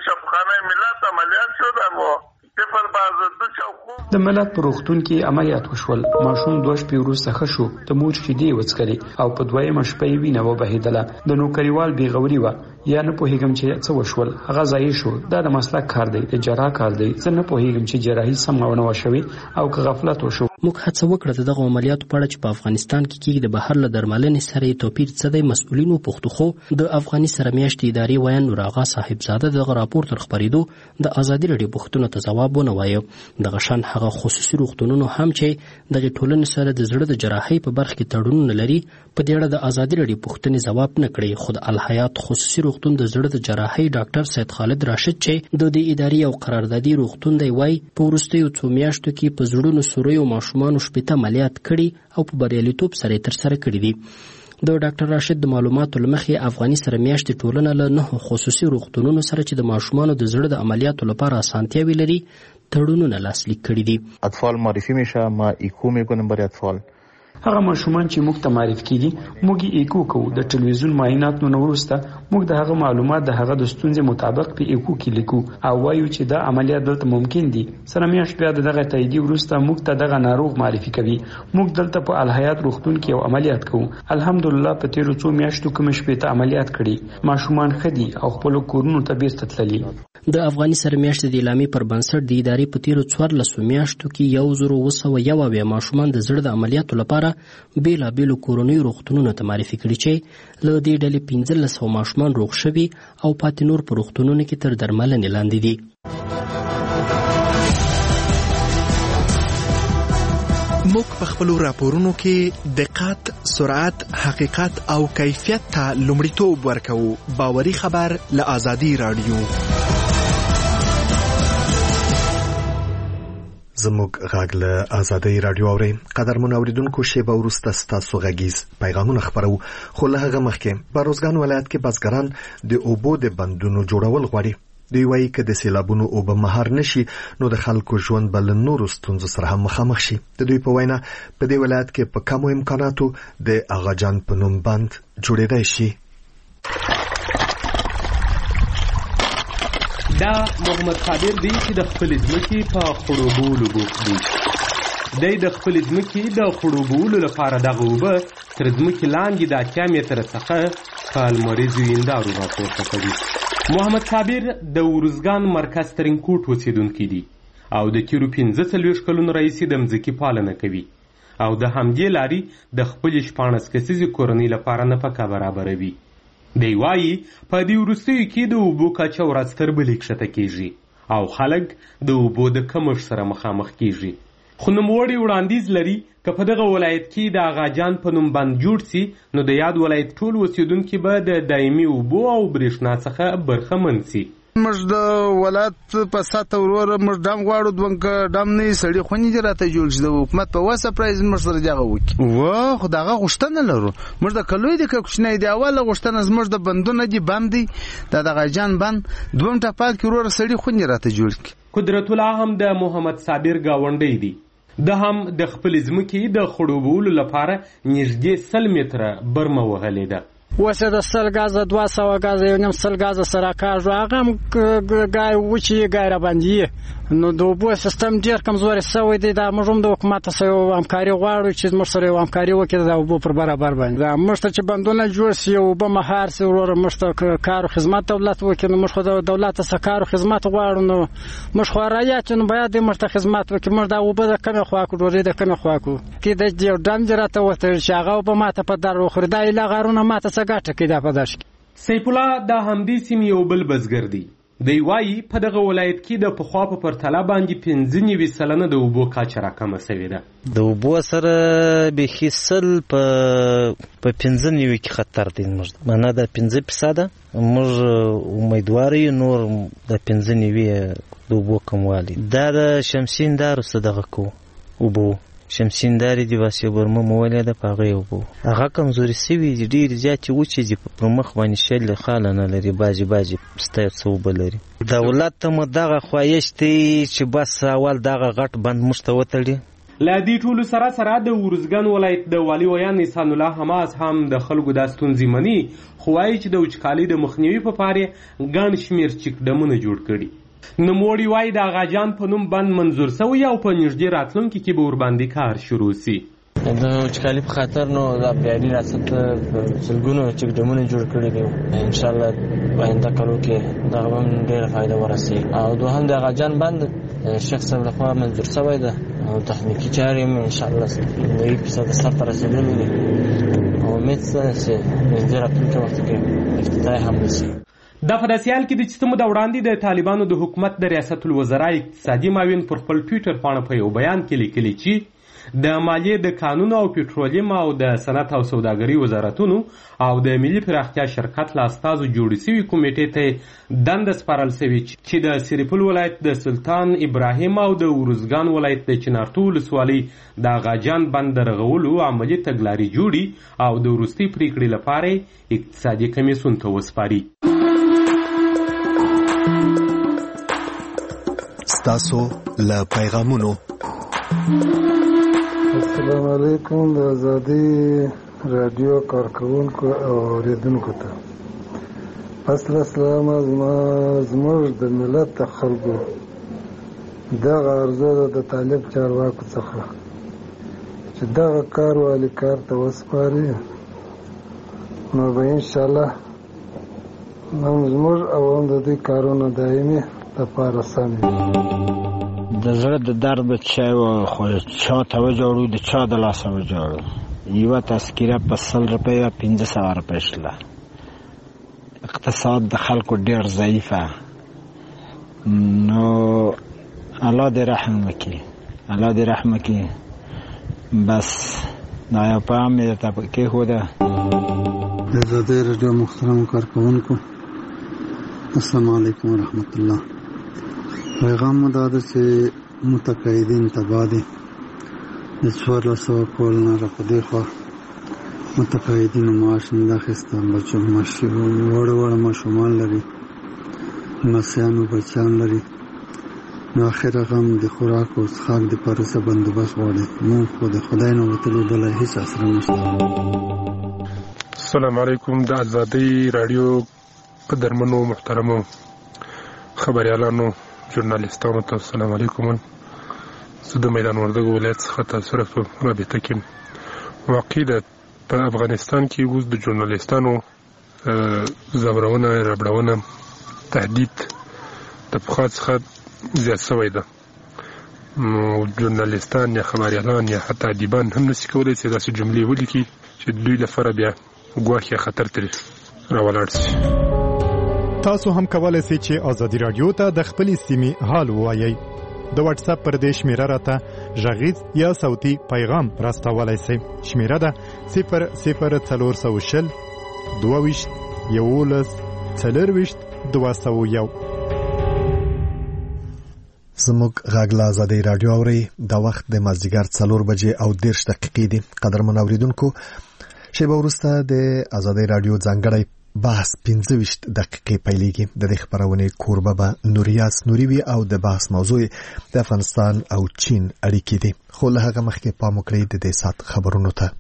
د ملت په روغتون کې عملیات وشول. ماشوم 2 شپې وروسته ښه شو. د مور شیدې وڅښلې او په 2مه شپه یې وینه وبهېدله. د نوکریوال بېغوري وه یا نه پوهېږم چې څه وشول. هغه ضایع شو. دا د مسلک کار دی، د جراح کار دی. زه نه پوهېږم چې جراحي سمه ونه وشوې او که غفلت وشو. موږ هڅه وکړه د دغه عملیاتو په اړه چې په افغانستان کې کېږي د بهر له درملنې سره یې توپیر څه دی مسؤلین وپوښتو، خو د افغاني سره میاشتې ادارې ویان نور آغا صاحبزاده دغه راپور تر خپرېدو د ازادي راډیو پوښتنو ته ځواب ونه وایه. دغه شان هغه خصوصي روغتونونو هم چې دغه ټولنې سره د زړه د جراحۍ په برخه کې تړونونه لري په دې اړه د ازادي راډیو پوښتنې ځواب نه کړي. خو د الحیات خصوصي روغتون د زړه د جراحۍ ډاکټر سید خالد راشد چې د دې ادارې او قراردادي روغتون دی وای په وروستیو 2 میاشتو کې په زړونو سوریو ماشومانو شپږ عملیات کړي او په بریالیتوب سره ترسره کړي دي. د ډاکټر راشد د معلوماتو لمخې افغاني سره میاشتې ټولنه له 9 خصوصي روغتونونو سره چې د ماشومانو د زړه د عملیاتو لپاره اسانتیاوي لري تړونونه لاسلیک کړي دي. اطفال معرفی میشه، ما ایکو میکنم برای اطفال. هغه ماشومان چې موږ ته معرفي کیږي موږ یې ایکو کوو. د ټلویزیون معایناتو نه وروسته موږ د هغه معلومات د هغه د ستونزې مطابق په ایکو کې لیکو او وایو چې دا عملیات دلته ممکن دي. سره میاشت بیا دغه تاییدي وروسته موږ ته دغه ناروغ معرفي کوي. موږ دلته په الحیات روغتون کې یو عملیات کوو. الحمدلله په تیرو 2 میاشتو کې مې شپږ عملیات کړي. ماشومان ښه دي او خپل کورونو ته بیرته تللي. د افغاني سره میاشتې د اعلامیې پر بنسټ د ادارې په تیرو 14 میاشتو کې 1901 ماشومان د زړه د عملیاتو لپاره بیلابیلو کورنیو روغتونونو ته معرفي کړي چې له دې ډلې 1500 ماشومان روغ شوي او پاتې نور په روغتونونو کې تر درملنې لاندې دي. موږ په خپلو راپورونو کې دقت، سرعت، حقیقت او کیفیت ته لومړیتوب ورکوو. باوري خبر له آزادي راډیو. زموږ غږ له آزادۍ راډیو اورئ. قدرمن اوریدونکو شیبه وروسته ستاسو غږیز پیغامونه خپرو، خو له هغه مخکې په روزګان ولایت کې بزګران د اوبو د بندونو جوړول غواړي. دوی وایي که د سیلابونو اوبه مهار نشي نو د خلکو ژوند به له نورو ستونزو سره هم مخامخ شي. د دوی په وینا په دې ولایت کې په کمو امکاناتو د اغاجان په نوم بند جوړېدای شي. دا محمد صابر دی چې د خپل ځمکې په خړوبولو بوخت دی. دی د خپل ځمکې د خړوبولو لپاره دغه اوبه تر ځمکې لاندې د 80 متره څخه په لمریزو هندارو راپورته کوي. محمد صابر د ورزګان مرکز ترینکوټ اوسیدونکی دی او د تیرو 45 کلونو راهیسې د مځکې پالنه کوي او د همدې لارې د خپلې 14 کسیزې کورنۍ لپاره نفقه برابروي. دی وایي په دې وروستیو کې د اوبو کچه ورځ تر بلې کښته کیږي او خلک د اوبو د کمښت سره مخامخ کیږي. خو نوموړی وړاندیز لري که په دغه ولایت کې د اغاجان په نوم بند جوړ سي نو د یاد ولایت ټول اوسیدونکي به د دایمي اوبو او برېښنا څخه برخمن سي. موږ د ولایت په ساته وروره موږ ډام غواړو دوه ډام نه سړي خونې دي راته جوړ شي د حکومت په واسه پرایز موږ سره دغه وکړي و خو دغه غوښتنه لرو موږ د کلوی د کوچنی دی اوله غوښتنه زموږ د بندونه دي بند دي د غاجان بند دوه ټاپال کې وروره سړي خونې راته جوړ کړي. قدرت الله هم د محمد صابر گاونډی دی. د هم د خپل ځمکې د خړوبولو لپاره نږدې 100 متره برمه وهلې ده. وسه د 100 غازه 200 غازه یو نیم 100 غازه سره کاږو هغه گای وچی گای را باندې نو د اوبو سیستم ډیر کمزوري شوی دی. دا موږ هم د حکومت سره همکاري غواړو چې موږ سره همکاري وکړي د اوبو پر برابر باندې دا موږ ته چې بندونه جوړ شي او به مهار سي ورور موږ ته کار او خدمت دولت وکړي نو موږ خو د دولت سره کار او خدمت غواړو نو موږ خو راځي نو باید موږ ته خدمت وکړي. موږ دا اوبه د کمه خوا کو ډوري د کمه خوا کو کې د یو ډم جراته وته چې هغه به ماته په در وخور دا اله غارونه ماته څه ګټه کې دا پداش. سیف الله د همدې سیمې یو بل بزګر دی. دی وایي په دغه ولایت کې د پخوا په پرتله باندې 95% د اوبو کچه راکمه سوې ده. د اوبو سره بیخي سل په 95 کې خطر دی. موږ معنا د 5% موږ امیدوار یو نور د 95 د اوبو کموالی دا د شمسیندارو صدقه کو اوبو شمسینداري دی واسه برمه مولې ده پاغه اوبو هغه کمزوري سوي ډیر زیات وچې دي په مخ باندې شل خاله نه لري باجی ستای صوب لري. دولت ته مدغه خوایشتي چې بس اول دغه غټ بند مشتوتړي. لا دې ټولو سره د ورزګان ولایت د والی ویان نسان الله حماس هم د خلکو د ستونزې مني خو وايي چې د وچکالۍ د مخنیوي په پاره ګڼ شمېر چک ډمونه جوړ کړي. نوموړي وایي د اغاجان په نوم بند منظور سوی او په نږدې راتلونکي کې به ورباندې کار شروع سي. د وچکالۍ په خاطر نو د بياري ریاست سلګونو چک ډمونه جوړ کړي دي. ان شاء الله باندې کارو کې دا هم ډېر فائدہ ورسي او دوهم د اغاجان بند شیخ صاحب لخوا منظور سوی ده او تخنیکی چارې ان شاء الله 100% سر ته رسیدلې دي او امید سره چې د راتلونکي وخت کې افتتاح هم وشي. دا په داسې حال کې د چې د وړاندې د طالبانو د حکومت د ریاست الوزرا اقتصادي معاون پر خپل ټویټر پاڼه په یو بیان کې لیکلي چې د مالیې د قانون او پټرولیم او د صنعت او سوداګرۍ وزارتونو او د ملي پراختیا شرکت له استازو جوړې شوي کمیټې ته دنده سپارل شوې چې د سرپل ولایت د سلطان ابراهیم او د ورزګان ولایت د چنارتو ولسوالۍ د اغاجان بند د رغولو عملي تګلارې جوړي او د وروستۍ پریکړې لپاره اقتصادي کمیسیون ته وسپاري. ستاسو له پیغامونو. السلام علیکم د ازادي رادیو کارکونکو او اوریدونکو ته اصل سلام زموږ د ملت خلکو دغه ارزو د طالب چارواکو څخه چې دغه کار والی کار ته وسپاري نو به ان شاء الله زموږ او هم د دې کارونه دایمي لپاره سم د زړه د درد چې خو چا ته وجوړو د چا د لاس وجوړو یو تذکره په 100 روپۍ 1500 روپۍ شله. اقتصاد د خلکو ډیر ضعیفه نو الله دې رحم وکړي بس دا یو پام دې ته کې هو ده. د زړه رادیو محترم کارکونکو السلام علیکم ورحمت الله. پیغام دا ده چې متقاعدین تباه دي د 1400 کال نه راپدې خوا متقاعدینو معاش نه اخیسته بچو ماشي وړ ماشومان لري لمسیانو بچیان لري نو اخر غم د خوراک او څښاک د پرسه بندوبست غواړي نو خو د خدای نه وتلو بل هیڅ اثر نشته. السلام علیکم د ازادي رادیو قدرمنو محترمو خبريالانو ژورنالیستانو ته السلام علیکم. زه د میدان وردګو ولایت څخه تاسو سره په رابطه کې واقع ده په افغانستان کې اوس د ژورنالیستانو ځورونه ربړونه تهدید د پخوا څخه زیات شوی ده. ژورنالیستان یا خبریالان یا حتی ادیبان هم نشي کولی چې داسې جملې ولیکي چې دوی لپاره بیا ګواښ یا خطر ترې راولاړ شي. تاسو هم کولای شئ چې ازادي رادیو ته د خپلې سیمې حال ووایئ. د واتس اپ پر دې شمیره راته غږیز یا صوتي پیغام راستولای شئ. شمیره ده 00420 22 11 40 201. زموږ غږ له آزادۍ راډیو اورئ. د وخت د مازدیګر 4 بجې او 10 دقیقې دي. قدرمن اوریدونکو، شیبه وروسته د آزادۍ راډیو ځانګړی بحث 15 دقیقې پیلېږي. د دې خبرونې کوربه به نوریاس نوري وي او د بحث موضوع د افغانستان او چین اړیکې دي. خو له هغه مخکې پام وکړئ د دې سات خبرونو ته.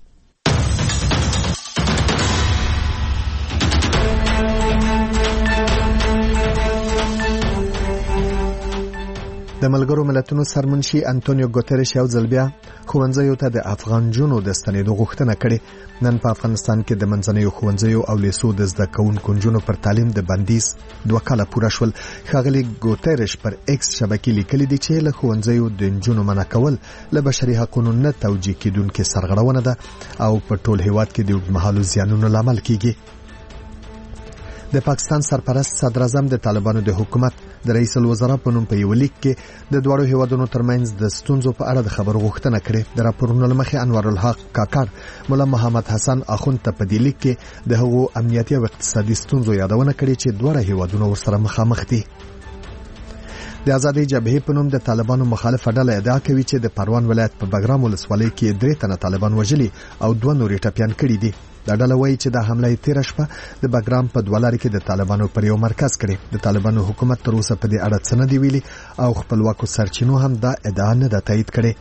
د ملګرو ملتونو سرمنشي انټونیو ګوتریش یو ځل بیا ښوونځیو ته د افغان جنونو د ستنېدو غوښتنه کړې. نن په افغانستان کې د منځنیو ښوونځیو او لیسو د زده کوونکو نجونو پر تعلیم د بندیز 2 کاله پوره شول. ښاغلي ګوتریش پر ایکس شبکې لیکلي دي چې له ښوونځیو د نجونو منع کول له بشري حقوقو نه توجیه کېدونکې سرغړونه ده او په ټول هیواد کې د اوږدمهالو زیانونو لامل کیږي. د پاکستان سرپرست صدر اعظم د طالبانو د حکومت د رئیس الوزرا په نوم په یو لیک کې د دوړو هیوادونو ترمنځ د ستونزو په اړه د خبرو غوښتنه کړې. د راپورونو لمخې انور الحق کاکړ مولا محمد حسن اخوند ته په دې لیک کې د هغو امنیتي او اقتصادي ستونزو یادونه کړې چې دوړو هیوادونو ورسره مخامخ دي. د آزادۍ جبهې په نوم د طالبانو مخالفه ډله ادعا کوي چې د پروان ولایت په بګرام ولسوالۍ کې 3 تنه طالبان وژلي او 2 نور ټپيان کړي دي. دا ډله وایي چې دا حمله یې 13 شپه د بګرام په دوالاري کې د طالبانو پر یو مرکز کړي. د طالبانو حکومت تر اوسه په دې اړه څه نه دی ویلي او خپلواکو سرچینو هم دا ادعا نه ده تایید کړې.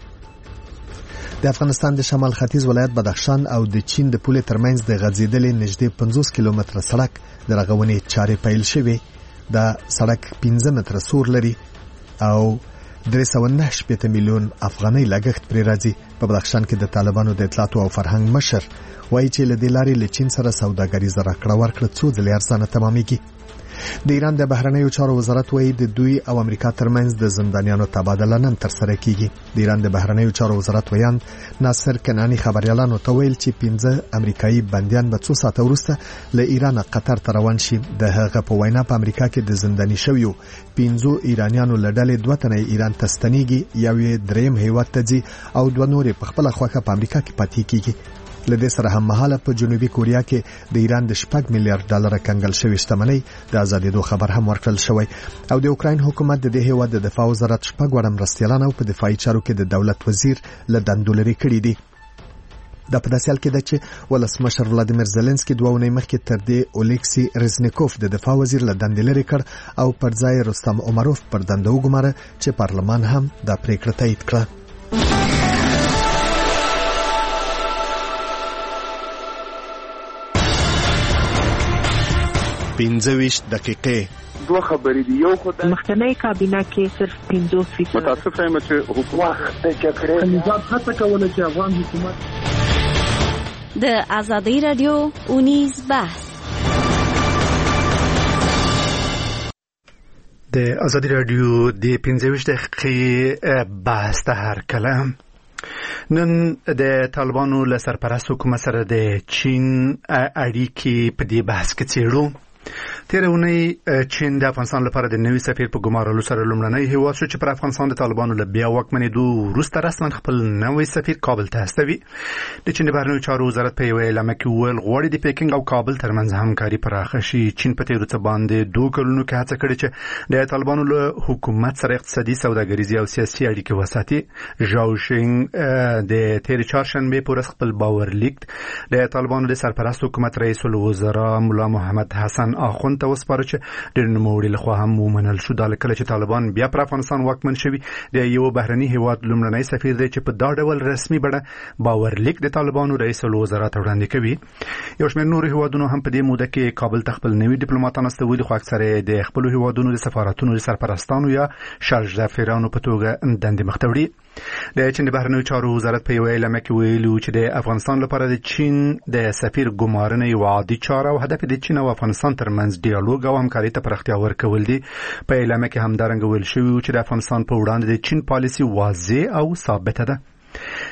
د افغانستان د شمال ختیځ ولایت بدخشان او د چین د پولې ترمنځ د غځېدلې نږدې 50 کیلومتره سړک د رغونې چارې پیل شوې. دا سړک 15 متره سور لري او 309 میلیون افغانۍ لګښت پرې راځي. په بدخشان کې د طالبانو د اطلاعات او فرهنګ مشر وایي چې له دې لارې له چین سره سوداګریزه راکړه ورکړه څو ځلې ارزانه تمامېږي. د ایران د بهرنیو چارو وزارت وایي د دوی او امریکا ترمنځ د زندانیانو تبادله نن ترسره کیږي. د ایران د بهرنیو چارو وزارت ویان ناصر کنعانی خبريالانو ته ویل چې 15 امریکایي بنديان به 2 ساعته وروسته له ایران قطر ته روان شي. د هغه په وینا په امریکا کې د زنداني شویو 15 ایرانیانو له ډلې 2 تنه ایران ته ستنېږي، یو یې دریم هیواد ته ځي او 2 نور په خپل خوخه په امریکا کې پاتې کیږي. لدې سره هم مهاله په جنوبي کوریا کې د ایران د 6 میلیارډ ډالر کنګل شوی شتمنۍ د ازادېدو خبر هم ورکړل شوی او د اوکراین حکومت د دې هیواد د دفاع وزارت 6 وړم مرستیالان او په دفاعي چارو کې د دولت وزیر له دندو لري کړی دي. د په داسې حال کې ده چې ولسمشر ولادیمیر زيلنسکي 2 ونې مخکې تر دې اولیکسي رزنیکوف د دفاع وزیر له دندې لري کړ او پر ځای رستم عمروف پر دنده وګماره چې پارلمان هم دا پریکړه تایید کړه. 15 دقیقې 2 خبرې دي. یو خدای مخکنی کابینه کې صرف 50% متاسف یم چې حکومت د جګړې نظام هڅه کوله چې افغان حکومت د آزادۍ رادیو اونیز بحث د آزادۍ رادیو د 15 دقیقې بحث ته هر کله نن د طالبانو له سرپرست حکومت سره د چین اړیکې په دې بحث کې څېړو. تیر اونۍ چین د افغانستان لپاره د نوي سفیر په ګمارلو سره لومړنی هیواد شو چې پر افغانستان د طالبانو له بیا واکمنېدو وروسته رسما خپل نوی سفیر کابل ته استوي. د چین د بهرنیو چارو وزارت په یو اعلامیه کې وویل غواړي د پیکینګ او کابل ترمنځ همکاري پراخه شي. چین په تیرو څه باندې 2 کلونو کې هڅه کړې چې د طالبانو له حکومت سره اقتصادي سوداګریزي او سیاسي اړیکې وساتي. ژاو شینګ د تیر چهارشنبه په ورځ خپل باورلیک د طالبانو د سرپرست حکومت رئیس الوزرا مولا محمد حسن اخوند ته وسپاره چې د نوموړي لخوا هم ومنل شو. دا کله چې طالبان بیا پر افغانستان واکمن شوي د یو بهرني هیواد لومړنی سفیر دی چې په دا ډول رسمي بڼه باورلیک د طالبانو رئیس الوزرا ته وړاندې کوي. یو شمېر نور هیوادونو هم په دې موده کې کابل ته خپل نوي ډیپلوماټان استولي، خو اکثره د خپل هیوادونو د سفارتونو د سرپرستانو یا شاژدفیرانو په توګه دندې مخ ته وړي. د چین د بهرنیو چارو وزارت په یو اعلامیه کې ویلي چې د افغانستان لپاره د چین د سفیر ګمارنه یو عادي چاره او هدف د چین او افغانستان ترمنځ ډیالوګ او همکاري ته پراختیا ورکول دي. په اعلامیه کې همدارنګه ویل شوی چې د افغانستان په وړاندې د چین پالیسي واضح او ثابته ده.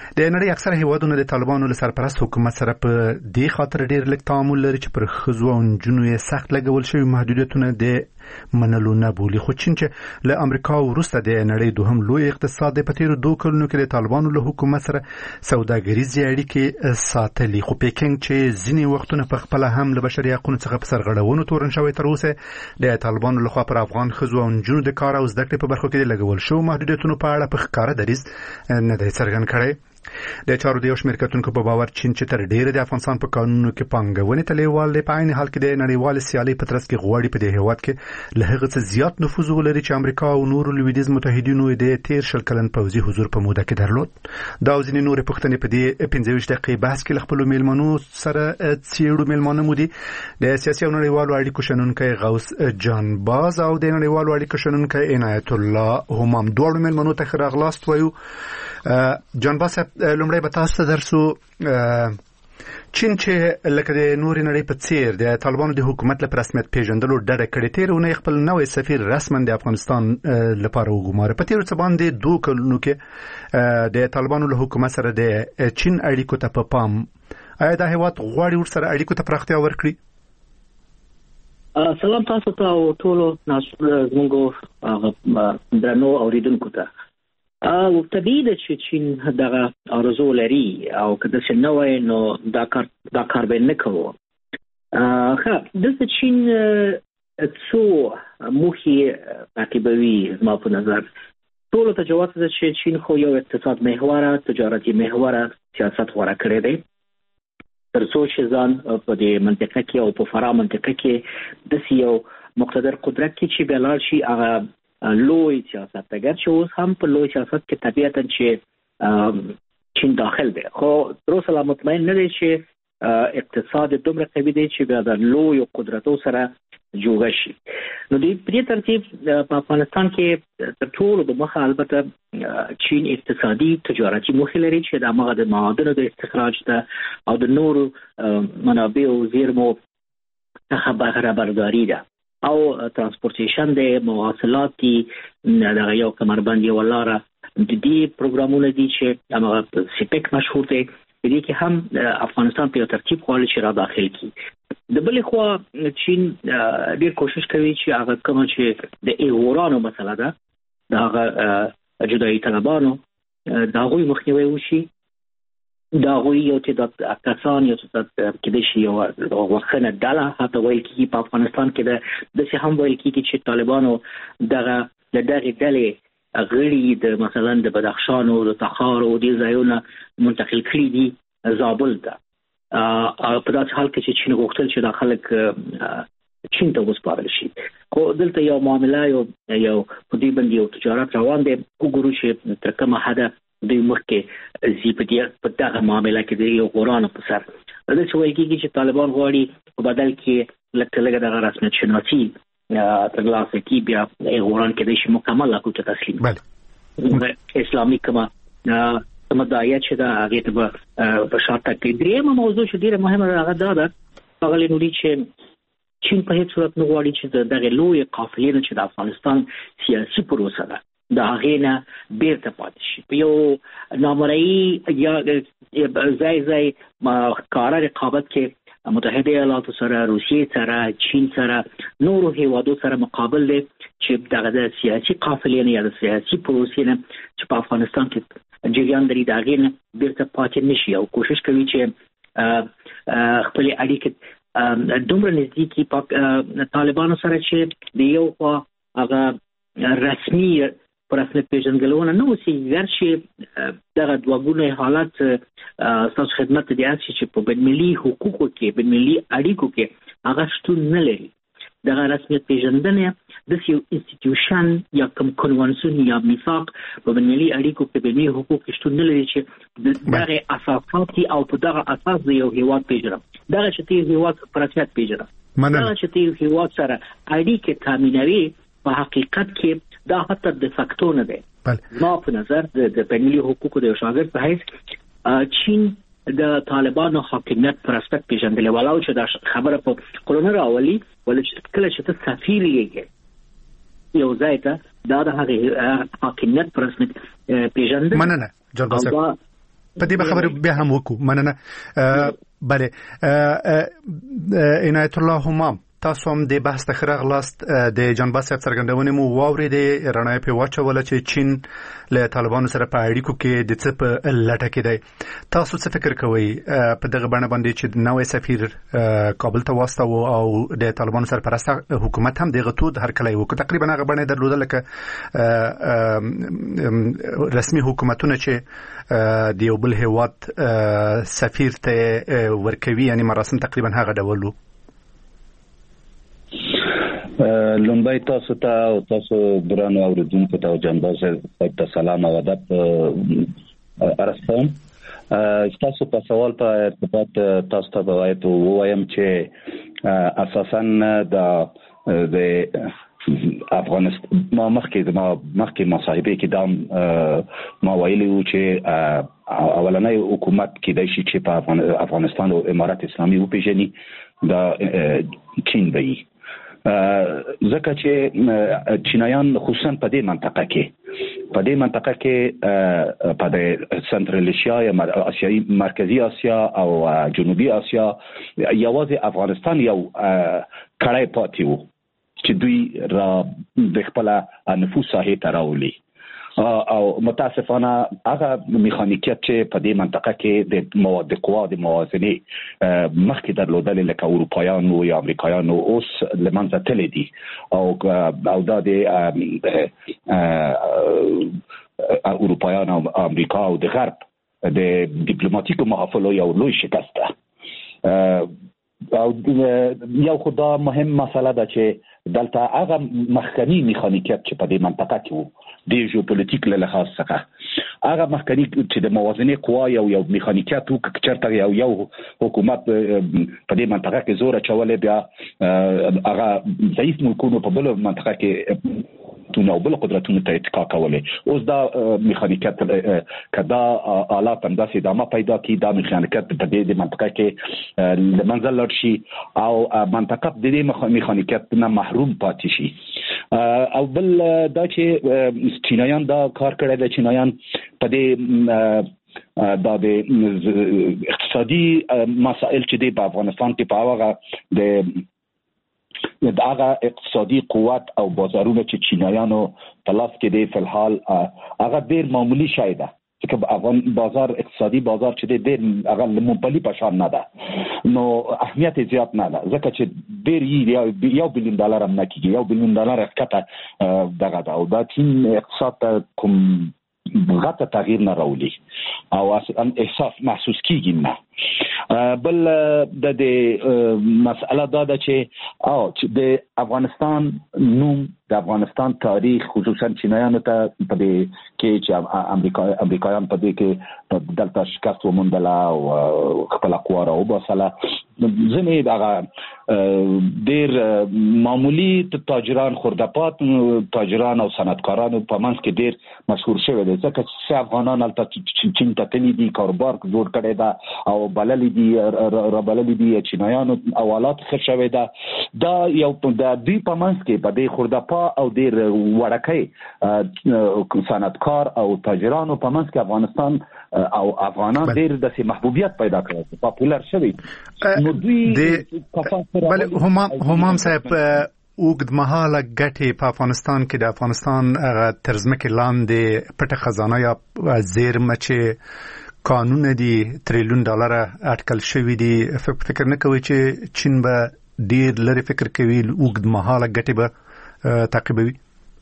د نړۍ اکثره هیوادونه د طالبانو له سرپرست حکومت سره په دې خاطر ډېر لږ تعامل لري چې پر ښځو او نجونو یې سخت لګول شوي محدودیتونه د منلو نه بولي. خو چین چې له امریکا وروسته د نړۍ دوهم لوی اقتصاد دی، په تیرو 2 کلونو کې د طالبانو له حکومت سره سوداګریزې اړیکې ساتلي. خو پیکنګ چې ځینې وختونه په خپله هم له بشري حقونو څخه په سرغړونو تورن شوی، تر اوسه د طالبانو لخوا پر افغان ښځو او نجونو د کار او زده کړې په برخو کې د لګول شوو محدودیتونو په اړه په ښکاره دریځ نه دی څرګند کړی. د چارو د یو شمېر کتونکو په باور چین چې تر ډېره د افغانستان په قانونو کې پانګونې ته لیوال دی، په عین حال کې د نړیوالې سیالۍ په ترڅ کې غواړي په دې هېواد کې له هغه څه زیات نفوذ ولري چې امریکا او نورو لویدیځ متحدینو د 13 کلن پوځي حضور په موده کې درلود. دا او ځینې نورې پوښتنې په دې 15 دقیقې بحث کې له خپلو میلمنو سره څېړو. میلمانه مو دي د سیاسي او نړیوالو اړیکو شنونکی غوث جان باز او د نړیوالو اړیکو شنونکی عنایت الله همام. دواړو میلمنو ته ښه راغلاست وایو. جان باز لومړی به تاسو درسو چین چې لکه د نورې نړۍ په څیر د طالبانو د حکومت له رسمیت پیژندلو ډډه کړې، تېره اونۍ خپل نوی سفیر رسما د افغانستان لپاره وګماره. په تېرو څه باندې 2 کلونو کې د طالبانو له حکومت سره د چین اړیکو ته په پام، آیا دا هېواد غواړي ورسره اړیکو ته پراختیا ورکړي؟ سلام تاسو ته او ټولو زموږ درنو اوریدونکو ته. طبیعي ده چې چین دغه آرزو لري او که داسې نه وای نو دا کار به نه کوو. دلته چین څو موخې تعقیبوي زما په نظر. ټولو ته جواز ده چې چین خو یو اقتصاد محوره تجارتي محوره سیاست غوره کړی دی، تر څو چې ځان په دې منطقه کې او په فرا منطقه کې داسې یو مقتدر قدرت کې چې بلال شي هغه لوی سیاست. اگر چې اوس هم په لوی سیاست کې طبیعتا چې چین داخل دی، خو تر اوسه مطمئن نه دی چې اقتصاد دومره قوي دی چې بیا د لوی قدرتو سره جوړ شي. نو په دې ترتیب په افغانستان کې تر ټولو د مخه البته چین اقتصادي تجارتي موخې لري چې د هغه د معادنو د استخراج ته او د نورو منابعو زیرمو څخه بهره‌برداري ده او ترانسپورټیشن د مواصلات دي. دغه یو کمربند یو لاره د دې پروګرامونه دي چې هغه سپیک مشهور دی. په دې کې هم افغانستان په یو ترتیب غواړي چې را داخل کړي. د بلې خوا چین ډېر کوشش کوي چې هغه کوم چې د ایغورانو مسله ده، د هغه جدایي طلبانو د هغوی مخنیوی وشي. دا غوی یو چې د کسان یو چې کېدای شي یو وخنه ډله حتی ویل کېږي په افغانستان کې د داسې هم ویل کېږي چې طالبانو دغه غړي د مثلا د بدخشان او د تخار او د ځایونو منتقل کړي دي زابل ته. په داسې حال کې چې چین غوښتل چې دا خلک چین ته وسپارل شي. خو دلته یو معامله یو په دې باندې یو تجارت روان دی. وګورو چې تر کومه حده دوی مخکې په دغه معامله کې د یو غورانو په سر دا چې وایي کېږي چې طالبان غواړي په بدل کې لږ دغه رسمیت شناسي ترلاسه کړي، بیا غوران کېدای شي مکمل حقوق ته تسلیم. اسلامي کومه مدعیت چې دا هغې ته به په شاته کوي. درېیمه موضوع چې ډېره مهمه ده هغه دا ده ښاغلی نوري چې چین په هېڅ صورت نه غواړي چې دغه لویې قافلې نه چې د افغانستان سیاسي پروسه ده د هغې نه بیرته پاتې شي. په یو نامرئي یا ځای ښکاره رقابت کې متحده ایالاتو سره، روسیې سره، چین سره، نورو هیوادو سره مقابل دی چې دغه د سیاسي قافلې نه یا د سیاسي پروسې نه چې په افغانستان کې جریان لري د هغې نه بیرته پاتې نه شي او کوشش کوي چې خپلې اړیکې دومره نزدیکي طالبانو سره چې د یو خوا هغه رسمي پر رسمیت پیژندګلوونه نه اوسي، ګرچې دغه دوه ګونی حالت ستاسو خدمت ته دی چې په بین‌المللي حقوقو کې بین‌المللي اړیکو کې هغه شتون نه لري. دغه رسمیت پیژندنه د یو انسټیټیوشن یا کوم کنوانسیون یا میثاق په بین‌المللي اړیکو کې بین‌المللي حقوق کې شتون نه لري چې دغه اساسات او په دغه اساس د یو هیواد پیژنم، دغه چې یو هیواد په رسمیت پیژنم، دغه چې یو هیواد سره اړیکې تامینوي. په حقیقت کې دا حتی د فاکتو نه دی. ما په نظر د بین‌المللي حقوقو د یو شاګرد په حیث چین د طالبانو حاکمیت پر رسمیت پیژندلی، ولو چې دا خبره په قرآن راولي، ولې چې کله چې ته سفیر یې یو ځای ته دا د هغې حاکمیت پر رسمیت پیژندل. مننه جان باز. په دې خبره به هم وکړو مننه بله عنایت الله همام تاسو هم د بحث ته خراغلاست د جانباز صاحب څرګندونې مو واورېدې رڼا په واچوله چې چین له طالبانو سره په اړیکو کې د څه په لټه کې دی تاسو څه فکر کوئ په دغه بڼه باندې چې نوې سفیر کابل ته واستاوه او د طالبانو سرپرست حکومت هم دغه تود هرکلی وکړ تقریبا هغه بڼه درلوده لکه رسمي حکومتونه چې د یو بل هیواد سفیر ته ورکوي یعنی مراسم تقریبا هغه ډول وو لومبای تاسو ته او تاسو درانو اوریدونکو ته جنباز صاحب ته سلام او ادب ارسم تاسو په سوال په ارتباط تاسو ته باید وایم چې اساساً د افغانستان ما مخکې مصاحبه کې دام ما ویلي و چې اولنۍ حکومت کې د شي چې په افغانستان او امارات اسلامي وپیژني دا چین دی ځکه چې چینایان خصوصا په دې منطقه کې په د سنټرل ایشیا یا آسیایي مرکزی آسیا او جنوبي آسیا یوازې افغانستان یو کړای پاتې وو چې دوی را د خپل نفوذ ساحې ته راولي او متاسفانه هغه میخانیکیت چې په دې منطقه کې د مواد قوا د موازنه مخکې درلودل لکه اروپایانو یا امریکایانو اوس لمنځه تللی دي او دا د اروپایانو او امریکا او د غرب د ډیپلوماټیکو محافلو یو لوی شکست ده او یو خدا مهم مسله ده چې دلته هغه مخکنی میخانیکیت چې په دې منطقه کې وو د ژوپولیټیک له لحاظ څخه هغه مخکنی چې د موازنه قوا یو میخانیکیت وو چې یو حکومت په دې منطقه کې زور اچولې بیا هغه ضعیف ملکونو په بل منطقه کې تونه او بل قدرتونو ته اتکا کولې اوس دا میخانیکیت کدا آلات هم داسې ادامه پیدا کی دا میخانیکیت په دې منطقه کې لمنځه لاړ شي او منطقه د دې میخانیکیت نه محروم پاتې شي او بل دا چې چینایان دا کار کړی د چینایان په دې دا د اقتصادي مسائل چې د افغانستان کې په هغه د دغه اقتصادي قوت او بازارونه چې چینایانو په لاس کې دی په الحال هغه ډیر معمولی شای ده چې افغان بازار اقتصادي بازار چې ډیر هغه لمبلي په شان نه ده نو اهمیت زیات نه ده ځکه چې ډیر $1 بلین هم نه کیږي $1 بلین ښکته دغه دا او دا چین اقتصاد کوم غټه تغییر نه راولي او احساس محسوس کیږي نه بل د مسأله دا ده چې د افغانستان نوم د افغانستان تاریخ خصوصا چینایانو ته په دې کې چې امریکایان په دې کې دلته شکست وموندله او خپل قوا راوباسله ځینې دغه ډېر معمولی تاجران خورده‌پات تاجران او صنعتکاران په منځ کې ډېر مشهور شوی دی ځکه چې افغانان هلته چین ته تللي دي کاروبار جوړ کړی ده او بللي دي چینایانو اوالات ښه شوی ده دا یو د دوی په منځ کې په دې خورده‌پا او ډېر وړکۍ صنعتکار او تاجرانو په منځ کې افغانستان او افغانان ډېر د محبوبیت پیدا کړی پاپولر شوی نو دوی بله همام صاحب اوږدمهاله ګټې په افغانستان کې د افغانستان تر ځمکې لاندې پټه خزانه یا زیرمه چې قانون دي $1 تریلیون اټکل شوی دي فکر نه کوي چې چین به ډیر لري فکر کوي اوږدمهاله ګټې به تعقیبوي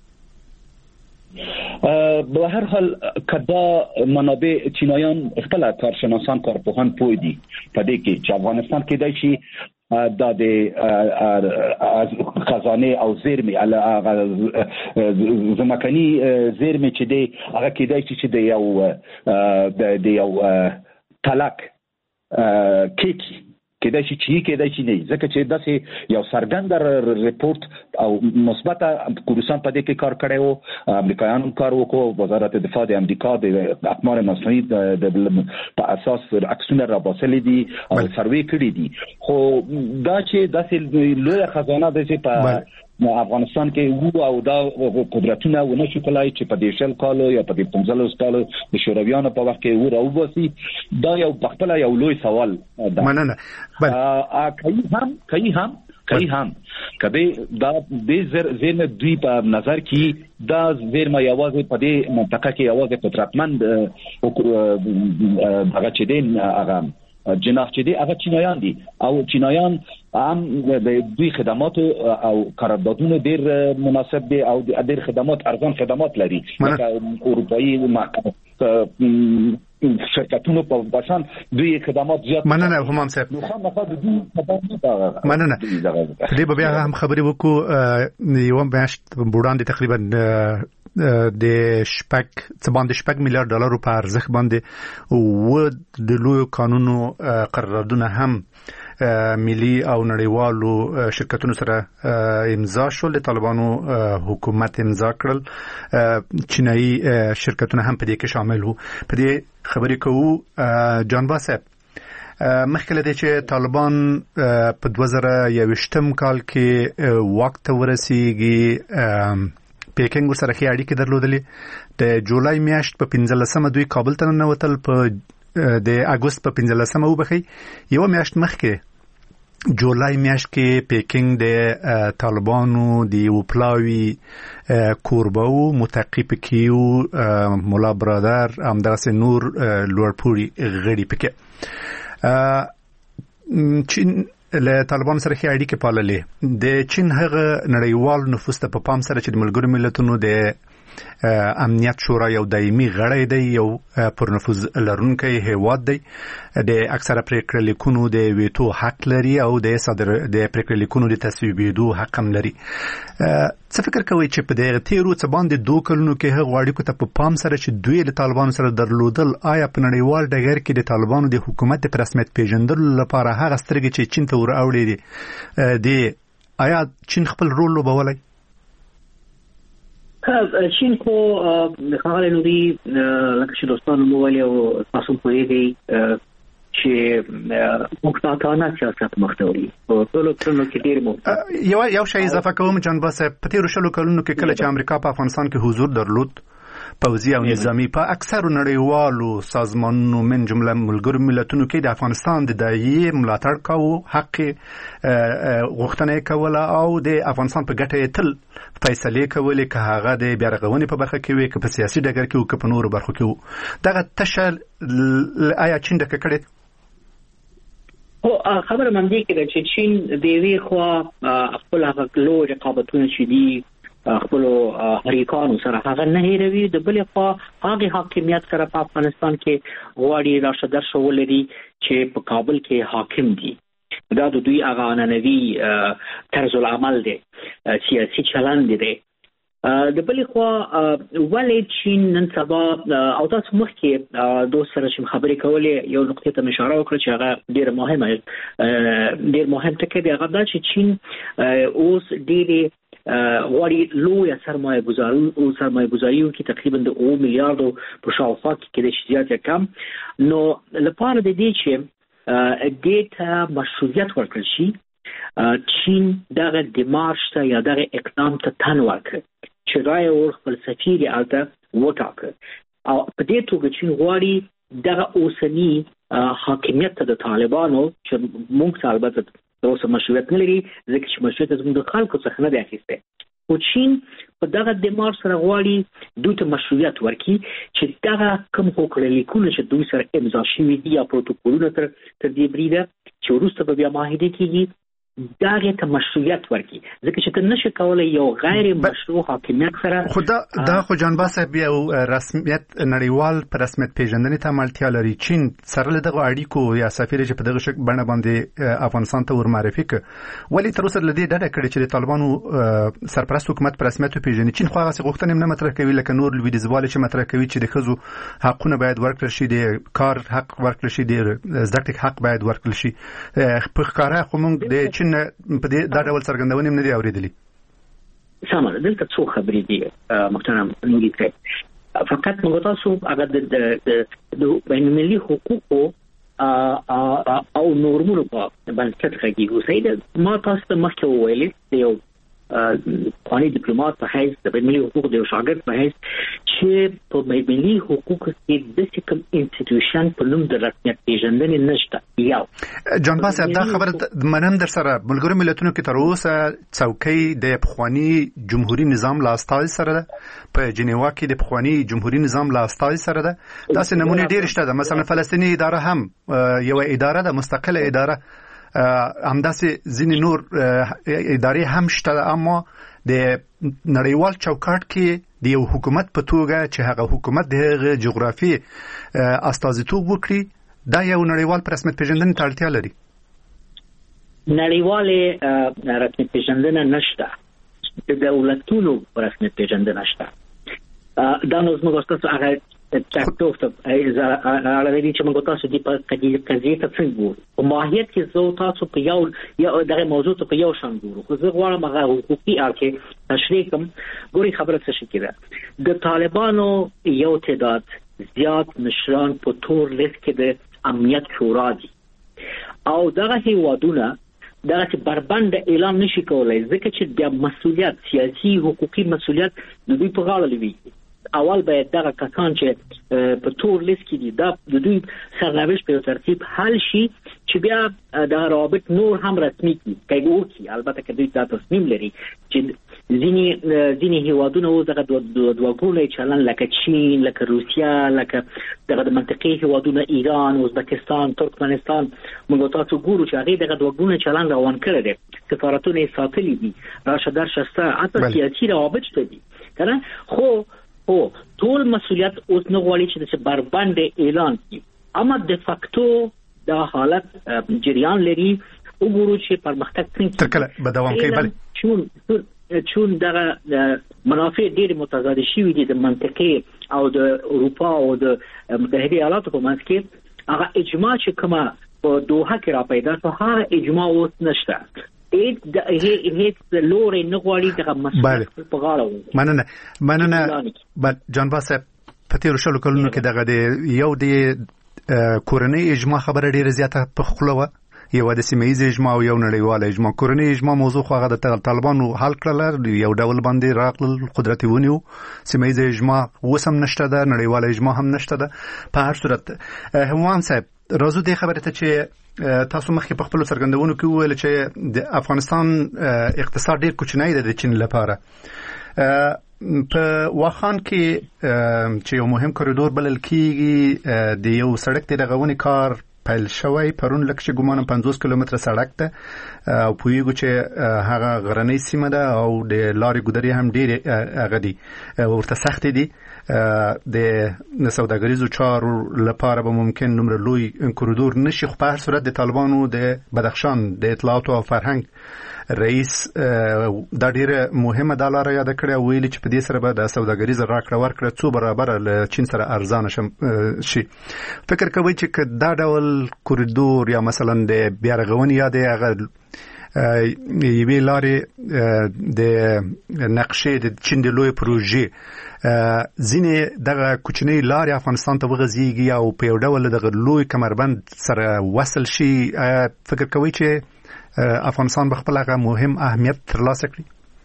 به هر حال کدا منابع چینایان خپل کارشناسان کارپوهان پوی دي په دې کې چې افغانستان کې دای شي دا د خزانه او زیرمې زمکني زیرمې چې دی هغه کې دای شي چې د یو طلاق کیکی کېدای شي چې کېدای شي نه ځکه چې داسې یو څرګند ریپورت او مثبته کورسان په دې کې کار کړی وو امریکایانو کار وکړو وزارت دفاع د امریکا د اقمار مصنوعي په اساس عکسونه راباسلې دي او سروې کړي دي خو دا چې داسې لوی خزانه د چې په افغانستان کې وو او دا قدرتونه ونه شو کولای چې په دې شل کالو یا په دې 15 کالو د شورویانو په وخت کې وو راوباسي. دا یو بخپله یو لوی سوال ده. مننه. کوي هم کبه دا د زیر دوی په نظر کې دا زیر ما یوازې په دې منطقه کې یوازې قدرتمند هغه چې دین هغه جناح چې دی هغه چینایان دي او چینایان هم د دوی خدمات او قراردادونه ډیر مناسب دي او ډیر خدمات ارزان خدمات لري لکه اروپאי شرکتونو په بشان دوی خدمات زیات. مننه همام صاحب. مننه. دې بیا هم خبرې وکړو یو میاشت بوډان دي تقریبا د شپږ میلیارډ ډالر په ارزښت باندې او د لوی قانونو قراردادونه هم ملي او نړیوالو شرکتونو سره امضا شول. طالبانو حکومت امضا کړل. چینایي شرکتونه هم په دې کې شامل وو. په دې خبرې کوو جانبا صاحب مخکې لدی چې طالبان په 2021 کال کې وخت ته ورسیږي پیکنګ سره کې اړیکې درلودلې. د جولای میاشت په 15مه دوی کابل ته ننوتل. په د اگست په 15مه وبخي یو میاشت مخکې جولای میاشت کې پیکنګ د طالبانو د وپلاوی کوربو متقیب کیو مولا برادر همدغه نور لوړپوړي غړي پکې چین له طالبان سره کې اړیکې پاللې. د چین هغه نړیوال نفوذ ته په پام سره چې د ملګرو ملتونو د امنیت شورا یو دایمي غړی دی، یو پر نفوذ لرونکی هیواد دی، د اکثره پریکړه لیکونو د ویټو حق لري او د پریکړه لیکونو د تصویبېدو حق هم لري. څه فکر کوئ چې په دغه تیرو څه باندې 2 کلونو کې هغه اړیکو ته په پام سره چې دوی له طالبانو سره درلودل آیا په نړیوال ډګر کې د طالبانو د حکومت په رسمیت پیژندلو لپاره هغه سترګې چې چین ته ور اوړي دي آیا چین خپل رول لوبولی؟ چین خو خبره نوري لکه چې دوستانو مو ویلي او تاسو په دې چې مختاتانه سیاست مختوري او ټول کې ډیر مو یو شی اضافه کوم جان بس په تیر شلو کلونو کې کله چې امریکا په افغانستان کې حضور درلود پوځي او نظامی په اکثر نړیوالو سازمانونو من جمله ملګرو ملتونو کې د افغانستان د دایي ملاتړ کاوه، حق غوښتنه کوله او د افغانستان په ګټه تل فیصله کولې که هغه د بیارغونې په برخه کې وي که په سیاسي ډګر کې وي که په نورو برخو کې وي. دغه تشه آیا چین ډکه کړې؟ خو خبره من دي کې چې چین د دې خو خپل هغه لوی رقابتونه چې دي خپل حریکانو سره هغه نه هیروي، د بلې خوا هغه حاکمیت سره په افغانستان کې غواړي راشه درشه ولري چې په کابل کې حاکم دي. دا د دوی هغه عنعنوي طرز العمل دی، سیاسي چلند دی. د بلې خوا ولې چین نن سبا او تاسو مخکې دوست سره چې خبرې کولې یو نقطې ته اشاره وکړه چې هغه ډېر مهم ټکی دی، هغه دا چې چین اوس ډېرې غواړي لوی سرمایه گذاری کې تقریبا د 2 میلیارډ په شاوخوا کې د زیات کم نو لپاره د دې چې ډیټا مشروعیت ورکړل شي. چین دغه دیمارش ته یا دغه اقدام ته تن ورکړ چې رای او خپل سفیر الته وټاکه او په دې توګه چین غواړي دغه اوسنی حاکمیت ته د طالبانو چې موږ البته اوس مشروعیت نه لري ځکه چې مشروعیت زموږ د خلکو څخه نه دی اخیسته. او چین په دغه دمار سره غواړي دوی ته مشروعیت ورکړي چې دغه کوم حقوق لیکونه چې دوی سره امضا شوي دي یا پروتوکولونه تر دې بریده چې وروسته به بیا معاهده کیږي دغه ته مشروعیت ورکړي ځکه چې ته نشي کولای یو غیر مشروع حاکمیت سره دا خو جان باسه بیا رسمیت نړیوال پر رسمیت پیژندنې ته مالتیا لري. چین سره له دغه اړیکو یا سفیر چې په دغه شک بڼه باندې افغانستان ته ور معرفي ک ولی تر اوسه لدی ډډه کړې چې د طالبانو سرپرست حکومت پر رسمیت پیژني. چین خو هغه غوښتنې نه مطرح کوي لکه نور لویدیزوال چې مطرح کوي چې د خزو حقونه باید ورکړل شي، د کار حق ورکړل شي، د زده حق باید ورکړل شي. په ښکارا خو موږ د چین په دې دا ډول څرګندونه نه دی اوریدلی. سمه دلته څو خبرې دي محترم نوري کړ فقط موږ تاسو هغه د بین المللي حقوقو او نورمونو په باندې څه کوي. سید ما تاسو ته مخکې ویلي یو پخوانی ډیپلوماټ په حیث د ملي حقوقو د شاګرد په حیث چې په ملي حقوقو کې د کوم انسټیټیوشن په نوم د رسمیت پیژندنې نشته. یو جان باس دا خبره منم در سره ملګرو ملتونو کې تر اوسه څوکۍ د پخوانی جمهوریت نظام لا استازي سره ده، په جنیوا کې د پخوانی جمهوریت نظام لا استازي سره ده. داسې نمونه ډېر شته ده. مثلا فلسطینی اداره هم یو اداره ده، مستقله اداره، همداسې ځینې نور ادارې هم شته، اما د نړیوال چوکاټ کې د یو حکومت په توګه چې هغه حکومت د جغرافي استازیتوب وکړي، دا یو نړیوال په رسمیت پیژندنې ته اړتیا لري. نړیوال رسمیت پیژندنه نشته، د دولتونو رسمیت پیژندنه شته. دا نو زموږ تاسو هغه تاسو ته اړه چې موږ تاسو دې په قضیه ته څنګه په ماهیت کې زو تاسو په یو دغه موضوع ته په یو شان ګورو. خو زه غواړم هغه حقوقي اړخ تشریح کوم. ګوري خبره څه شي کېده، د طالبانو یو تعداد زیات مشران په تور لیست کې د امنیت شورا دي او دغه هیوادونه دا چې بربند اعلان نشي کولای ځکه چې د مسؤلیت سیاسي حقوقي مسؤلیت د دوی په غاړه لوي. اول باید دغه کسان چې په تور لیست کې دي دا د دوی سرنوشت په ترتیب حل شي چې بیا د روابط نور هم رسمي کیږي. البته که دوی دا تصمیم لري چې ځینې هیوادونه او دغه دوه چلن لکه چین، لکه روسیا، لکه دغه د منطقې هیوادونه ایران، ازبکستان، ترکمنستان، موږ تاسو ګورو چې هغه دغه دوه چلن روان کړی دي، سفارتونه یې ساتلي دي، راشه درشه شته، حتی سیاسي روابط شته دي کنه. خو ټول مسؤلیت اوس نه غواړي چې د بربند اعلان کړي، اما د فاکتو دا حالت جریان لري. وګورو چې پرمختګ څنګه تر کله به دوام کوي. بل چون دغه منافع ډېر متضاد شوي دي د منطقې او د اروپا او د متحده ایالاتو په منځ کې. هغه اجماع چې کومه په دوحه کې را پیدا شو، هغه اجماع اوس نشته. هیڅ لوري نه غواړي دغه مسؤلیت په غاړه وي. مننه جان باس. په تیرو شلو کلونو کې دغه یو د کورنۍ اجماع خبره ډیره زیاته په خوله وه، یو د سیمه‌ایز اجماع او یو نړیوال اجماع. کورنۍ اجماع موضوع خو هغه د طالبانو حل کړل، یو ډول باندې راغلل قدرت ونیو. سیمه‌ایز اجماع اوس هم نشته ده، نړیوال اجماع هم نشته ده. په هر صورت هوان صاحب راځو دې خبره ته چې تاسو مخکې په خپل څرګندونو کې وویل چې د افغانستان اقتصاد ډېر کوچنی دی د چین لپاره. په واخان کې چې یو مهم کوریډور بلل کېږي، د یو سړک د رغونې کار پیل شوی پرون، لکه چې ګومان 50 کیلومتره سړک ده او پوهیږو چې هغه غرنۍ سیمه ده او د لارې ګودرې هم ډېرې هغه دي ورته سختې دي. د سوداګریزو چارو لپاره به ممکن نمره لوی کوریډور نشي، خو په هر صورت د طالبانو د بدخشان د اطلاعاتو او فرهنګ رئیس دا ډیره مهمه د لاره یاد کړې او ویلي چې په دې سره به د سوداګریز راکړه ورکړه څو برابر له چین سره ارزانه شي. فکر کوي چې دا ډول کوریډور یا مثلا د بیا رغونې یا د هغه یوې لارې د نقشې د چین د لوی پروژې ځینې دغه کوچنۍ لارې افغانستان ته وغځېږي او په یو ډول دغه لوی کمربند سره وصل شي. فکر کوي چې افغانستان به خپل هغه مهم اهمیت ترلاسه کړي؟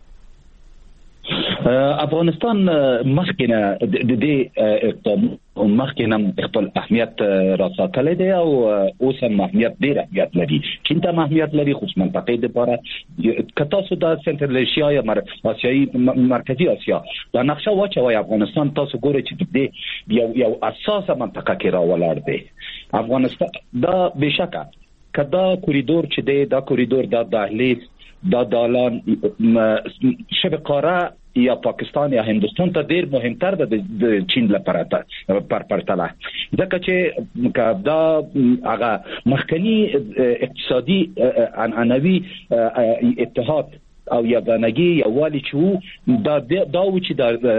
افغانستان مخکې د دې اقدام مخکې خپل اهمیت را ساتلی دی او اوس هم اهمیت ډېر اهمیت لري. چین ته اهمیت لري، خو منطقې دپاره که تاسو د سنټرل ایشیا یا آسیایي مرکزي آسیا دا نقشه واچوئ، افغانستان تاسو ګورئ چې د دې یو اساسه منطقه کې راولاړ دی. افغانستان دا بېشکه که دا کوریډور چې دی، دا کوریډور، دا دهلیز، دا دالان شبه قاره یا پاکستان یا هندوستان ته ډیر مهمتر ده د چین لپاره پر پرتله، ځکه چې دا هغه مخکنی اقتصادي عنعنوي اتحاد او یگانگی یووالی چې دا و چې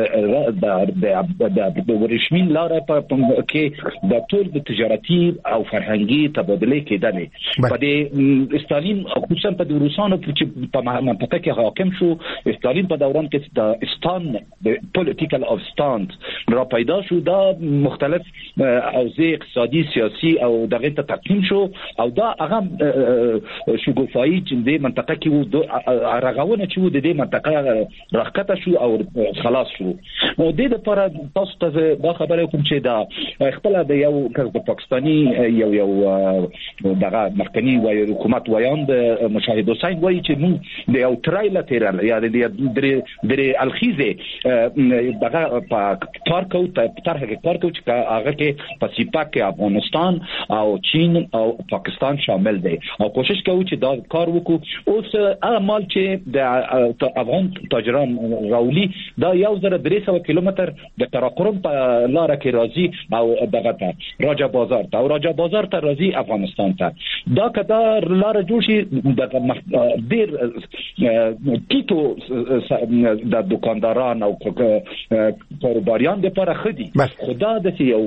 د ورشمي لاره کې د ټول د تجارتي او فرهنګي تبادله کېدلې په دې استالین خصوصا په د روسانو چې په منطقه کې حاکم شو. استالین په دوران کې د استان د پولیټیکل اف ستاند را پیدا شو، دا مختلف اوضاع اقتصادي سیاسي او دغه ته تقسیم شو او دا هغه شګوفایی چې د منطقه کې رغونه چې د دې منطقه راکته شو او خلاص شو. نو د دې لپاره تاسو ته دا خبره کوم چې دا خپل د یو د پاکستاني یو دغه مخکنی وای حکومت وایان د مشاهد حسین وای چې موږ د یو ټرایل تیرل یا د الخیزه دغه کار کو طرح کار کو چې هغه کې پسیپاک کې افغانستان او چین او پاکستان شامل دي او کوشش کوي چې دا کار وکړو. اوس هغه مال چې د افغان تاجران راولي دا 1300 کیلومتر د تراقرم په لار کې راځي او دغه ته راجا بازار ته او راجا بازار ته راځي افغانستان ته. دا کدا لار جوړ شي د ډیر کیټو د دکانداران او کاروباریان لپاره خدي خدا د یو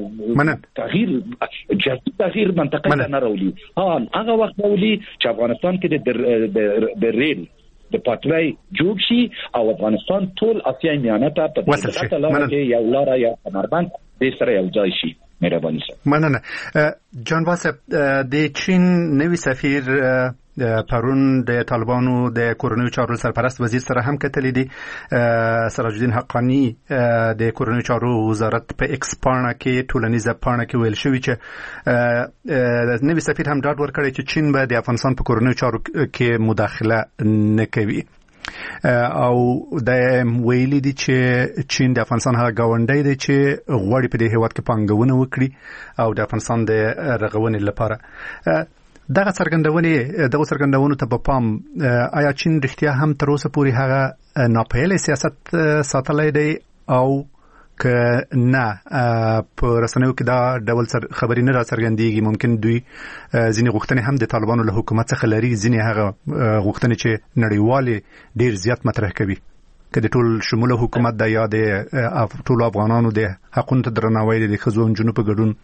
تغییر منطقه نه راولي. هغه وخت راولي چې افغانستان کې د ریل د پټلۍ جوړ شي او افغانستان ټول اسیا میانه ته په دغه لاره کې یو لاره یا کمربند د سره یو ځای شي. مهرباني سره مننه. جان واسپ د چین نوی سفیر پرون د طالبانو د کورنیو چارو سرپرست وزیر سره هم کتلی دي. سراج الدین حقانی د کورنیو چارو وزارت په ایکس پاڼه کې ټولنیزه پاڼه کې ویل شوی چې نوی سفیر هم ډاډ ورکړی چې چین به د افغانستان په کورنیو چارو کې مداخله نه کوي او د ویلي دي چې چین د افغانستان هغه گاونډی دی چې غواړي په دې هیواد کې پانګونه وکړي او د افغانستان د رغونې لپاره. دغه څرګندونو ته په پام آیا چین رښتیا هم تر اوسه پورې هغه ناپیل سیاست ساتلی دی او که نه په رسنیو کې دا ډول خبرې نه راڅرګندېږي؟ ممکن دوی ځینې غوښتنې هم د طالبانو له حکومت څخه لري، ځینې هغه غوښتنې چې نړیوالې ډیر زیات مطرح کوي که د ټول شموله حکومت د یا د ټولو افغانانو د حقونو ته درناوی د ښځو او نجونو په ګډون.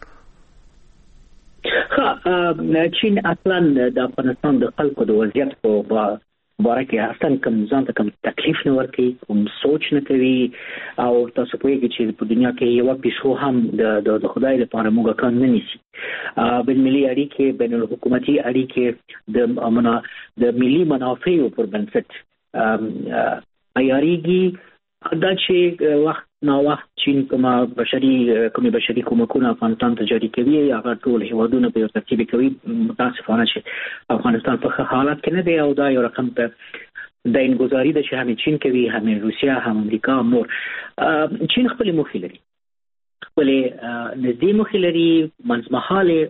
چین اصلا د افغانستان د خلکو د وضعیت په باره کې اصلا کوم ځان ته کوم تکلیف نه ورکوي، کوم سوچ نه کوي او تاسو پوهیږئ چې په دنیا کې یو پیسو هم د خدای لپاره موږ کار نه نیسي. بین ملي اړیکې، بین الحکومتي اړیکې د ملي منافعو پر بنسټ عیاریږي. دا چې وخت نا وخت چین کومه بشري کومکونه افغانستان ته جاری کوي هغه ټول هیوادونه په ترتیب کوي. متاسفانه چې افغانستان په ښه حالت کې نه دی او دا یو رقم ته د انګزاري ده چې هم چین کوي، هم روسیا، هم امریکا، هم نور. چین خپل موخې لري، خپل نږدې موخې لري، منځمهاله،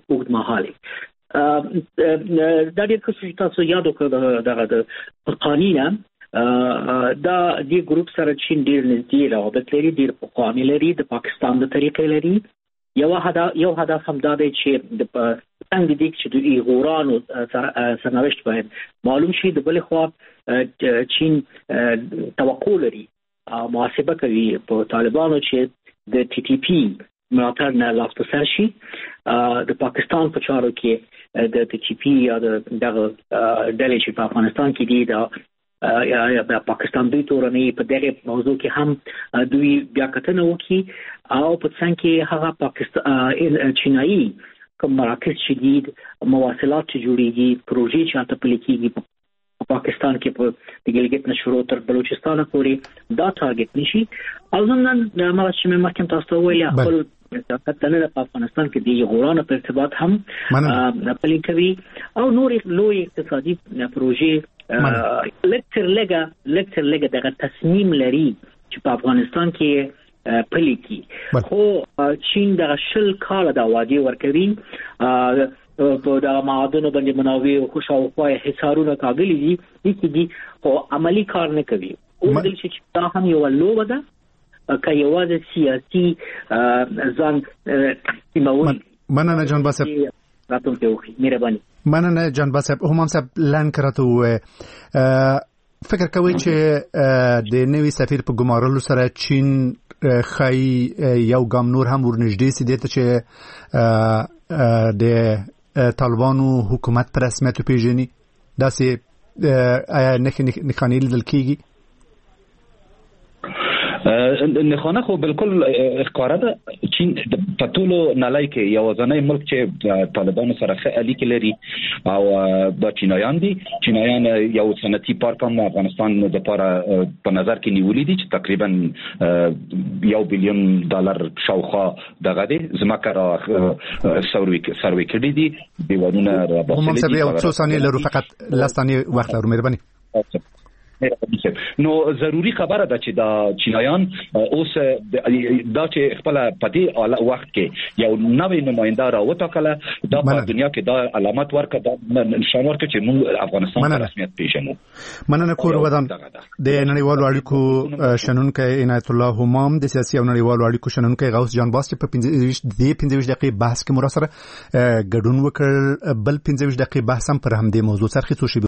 اوږدمهاله. دا ډېر ښه تاسو یاد وکړئ دغه د قانینا دا دی ګروپ سره چین ډیر نږدې روابط لري، ډیر پخوانی لري، د پاکستان د طریقې لري. یو هدف هم دا دی چې د څنګه دي چې د ایغورانو سرنوشت باید معلوم شي. د بل خوا چین توقع لري محاسبه کوي په طالبانو چې د ټي ټي پی ملاتړ نه لاس په سر شي. د پاکستان په چارو کې د ټي ټي پی یا د دغه ډلې چې په افغانستان کې دي د پاکستان دوی تورنۍ په دغه موضوع کې هم دوی بیا کتنه وکړي او په څنګه کې هغه پاکستان چینایي کوم مراکز شدید مواصلات چې جوړیږي، پروژې چې هلته پلي کېږي په پاکستان کې په د ګلګت نه شروع تر بلوچستان پورې دا ټارګټ نشي. او ضمن ما چې مخکې تاسو ته ویل خپل کتنه په افغانستان کې د ایغورانو په ارتباط هم پلي کوي او نور لوی اقتصادي پروژې لکتر لګه دغه تصمیم لري چې په افغانستان کې پلي کی. خو چین دغه شل کال د وادي ورکوي په د معادنو باندې منابع او خوشاوخوا حصارونه قابل دي خو عملی کار نه کوي. او د چې دا هم یو لوبه ده که یوازې سیاسي ځان سیمول. مننه جان باسب. راتلونکي وخت مهرباني. مننه جان باسب. هم صاحب لان کرته فکر کوي چې د نوي سفیر په ګمارلو سره چین خای یو ګام نور هم ورنږدې سي دته چې د طالبانو حکومت پر رسمیت پیژني. داسې نه خاني لیدل کیږي. نه خو بالکل ښکاره ده چین په ټولو نړۍ کې یو ځاني ملک چې طالبانو سره ښه اړیکې لري او د چینایان دي. چینایان یو صنعتي پارک هم افغانستان لپاره په نظر کې نیولې دي چې تقریبا $1 بلین شاوخوا دغه دي زمکه را سروي کړی دي دیوالونه را باسي دي. هم څو ثانیې لرو فقط لستاني وخت لرو مهرباني. نو ضروری خبره ده چې دا چینایان اوس دا چې خپل پدې وخت کې یو نوې نماینده را وټاکله دا په دنیا کې دا علامت ورکړه دا نشان ورکړه چې موږ افغانستان په رسمیت پیژنو. مننه کور ودان د نړیوالو اړیکو شنونکي عنایت الله همام د سیاسي او نړیوالو اړیکو شنونکي غوث جان باس په 15 دقیقې بحث کې مراسره ګډون وکړ. بل 15 دقیقې بحث هم پر همدې موضوع سره خصوصي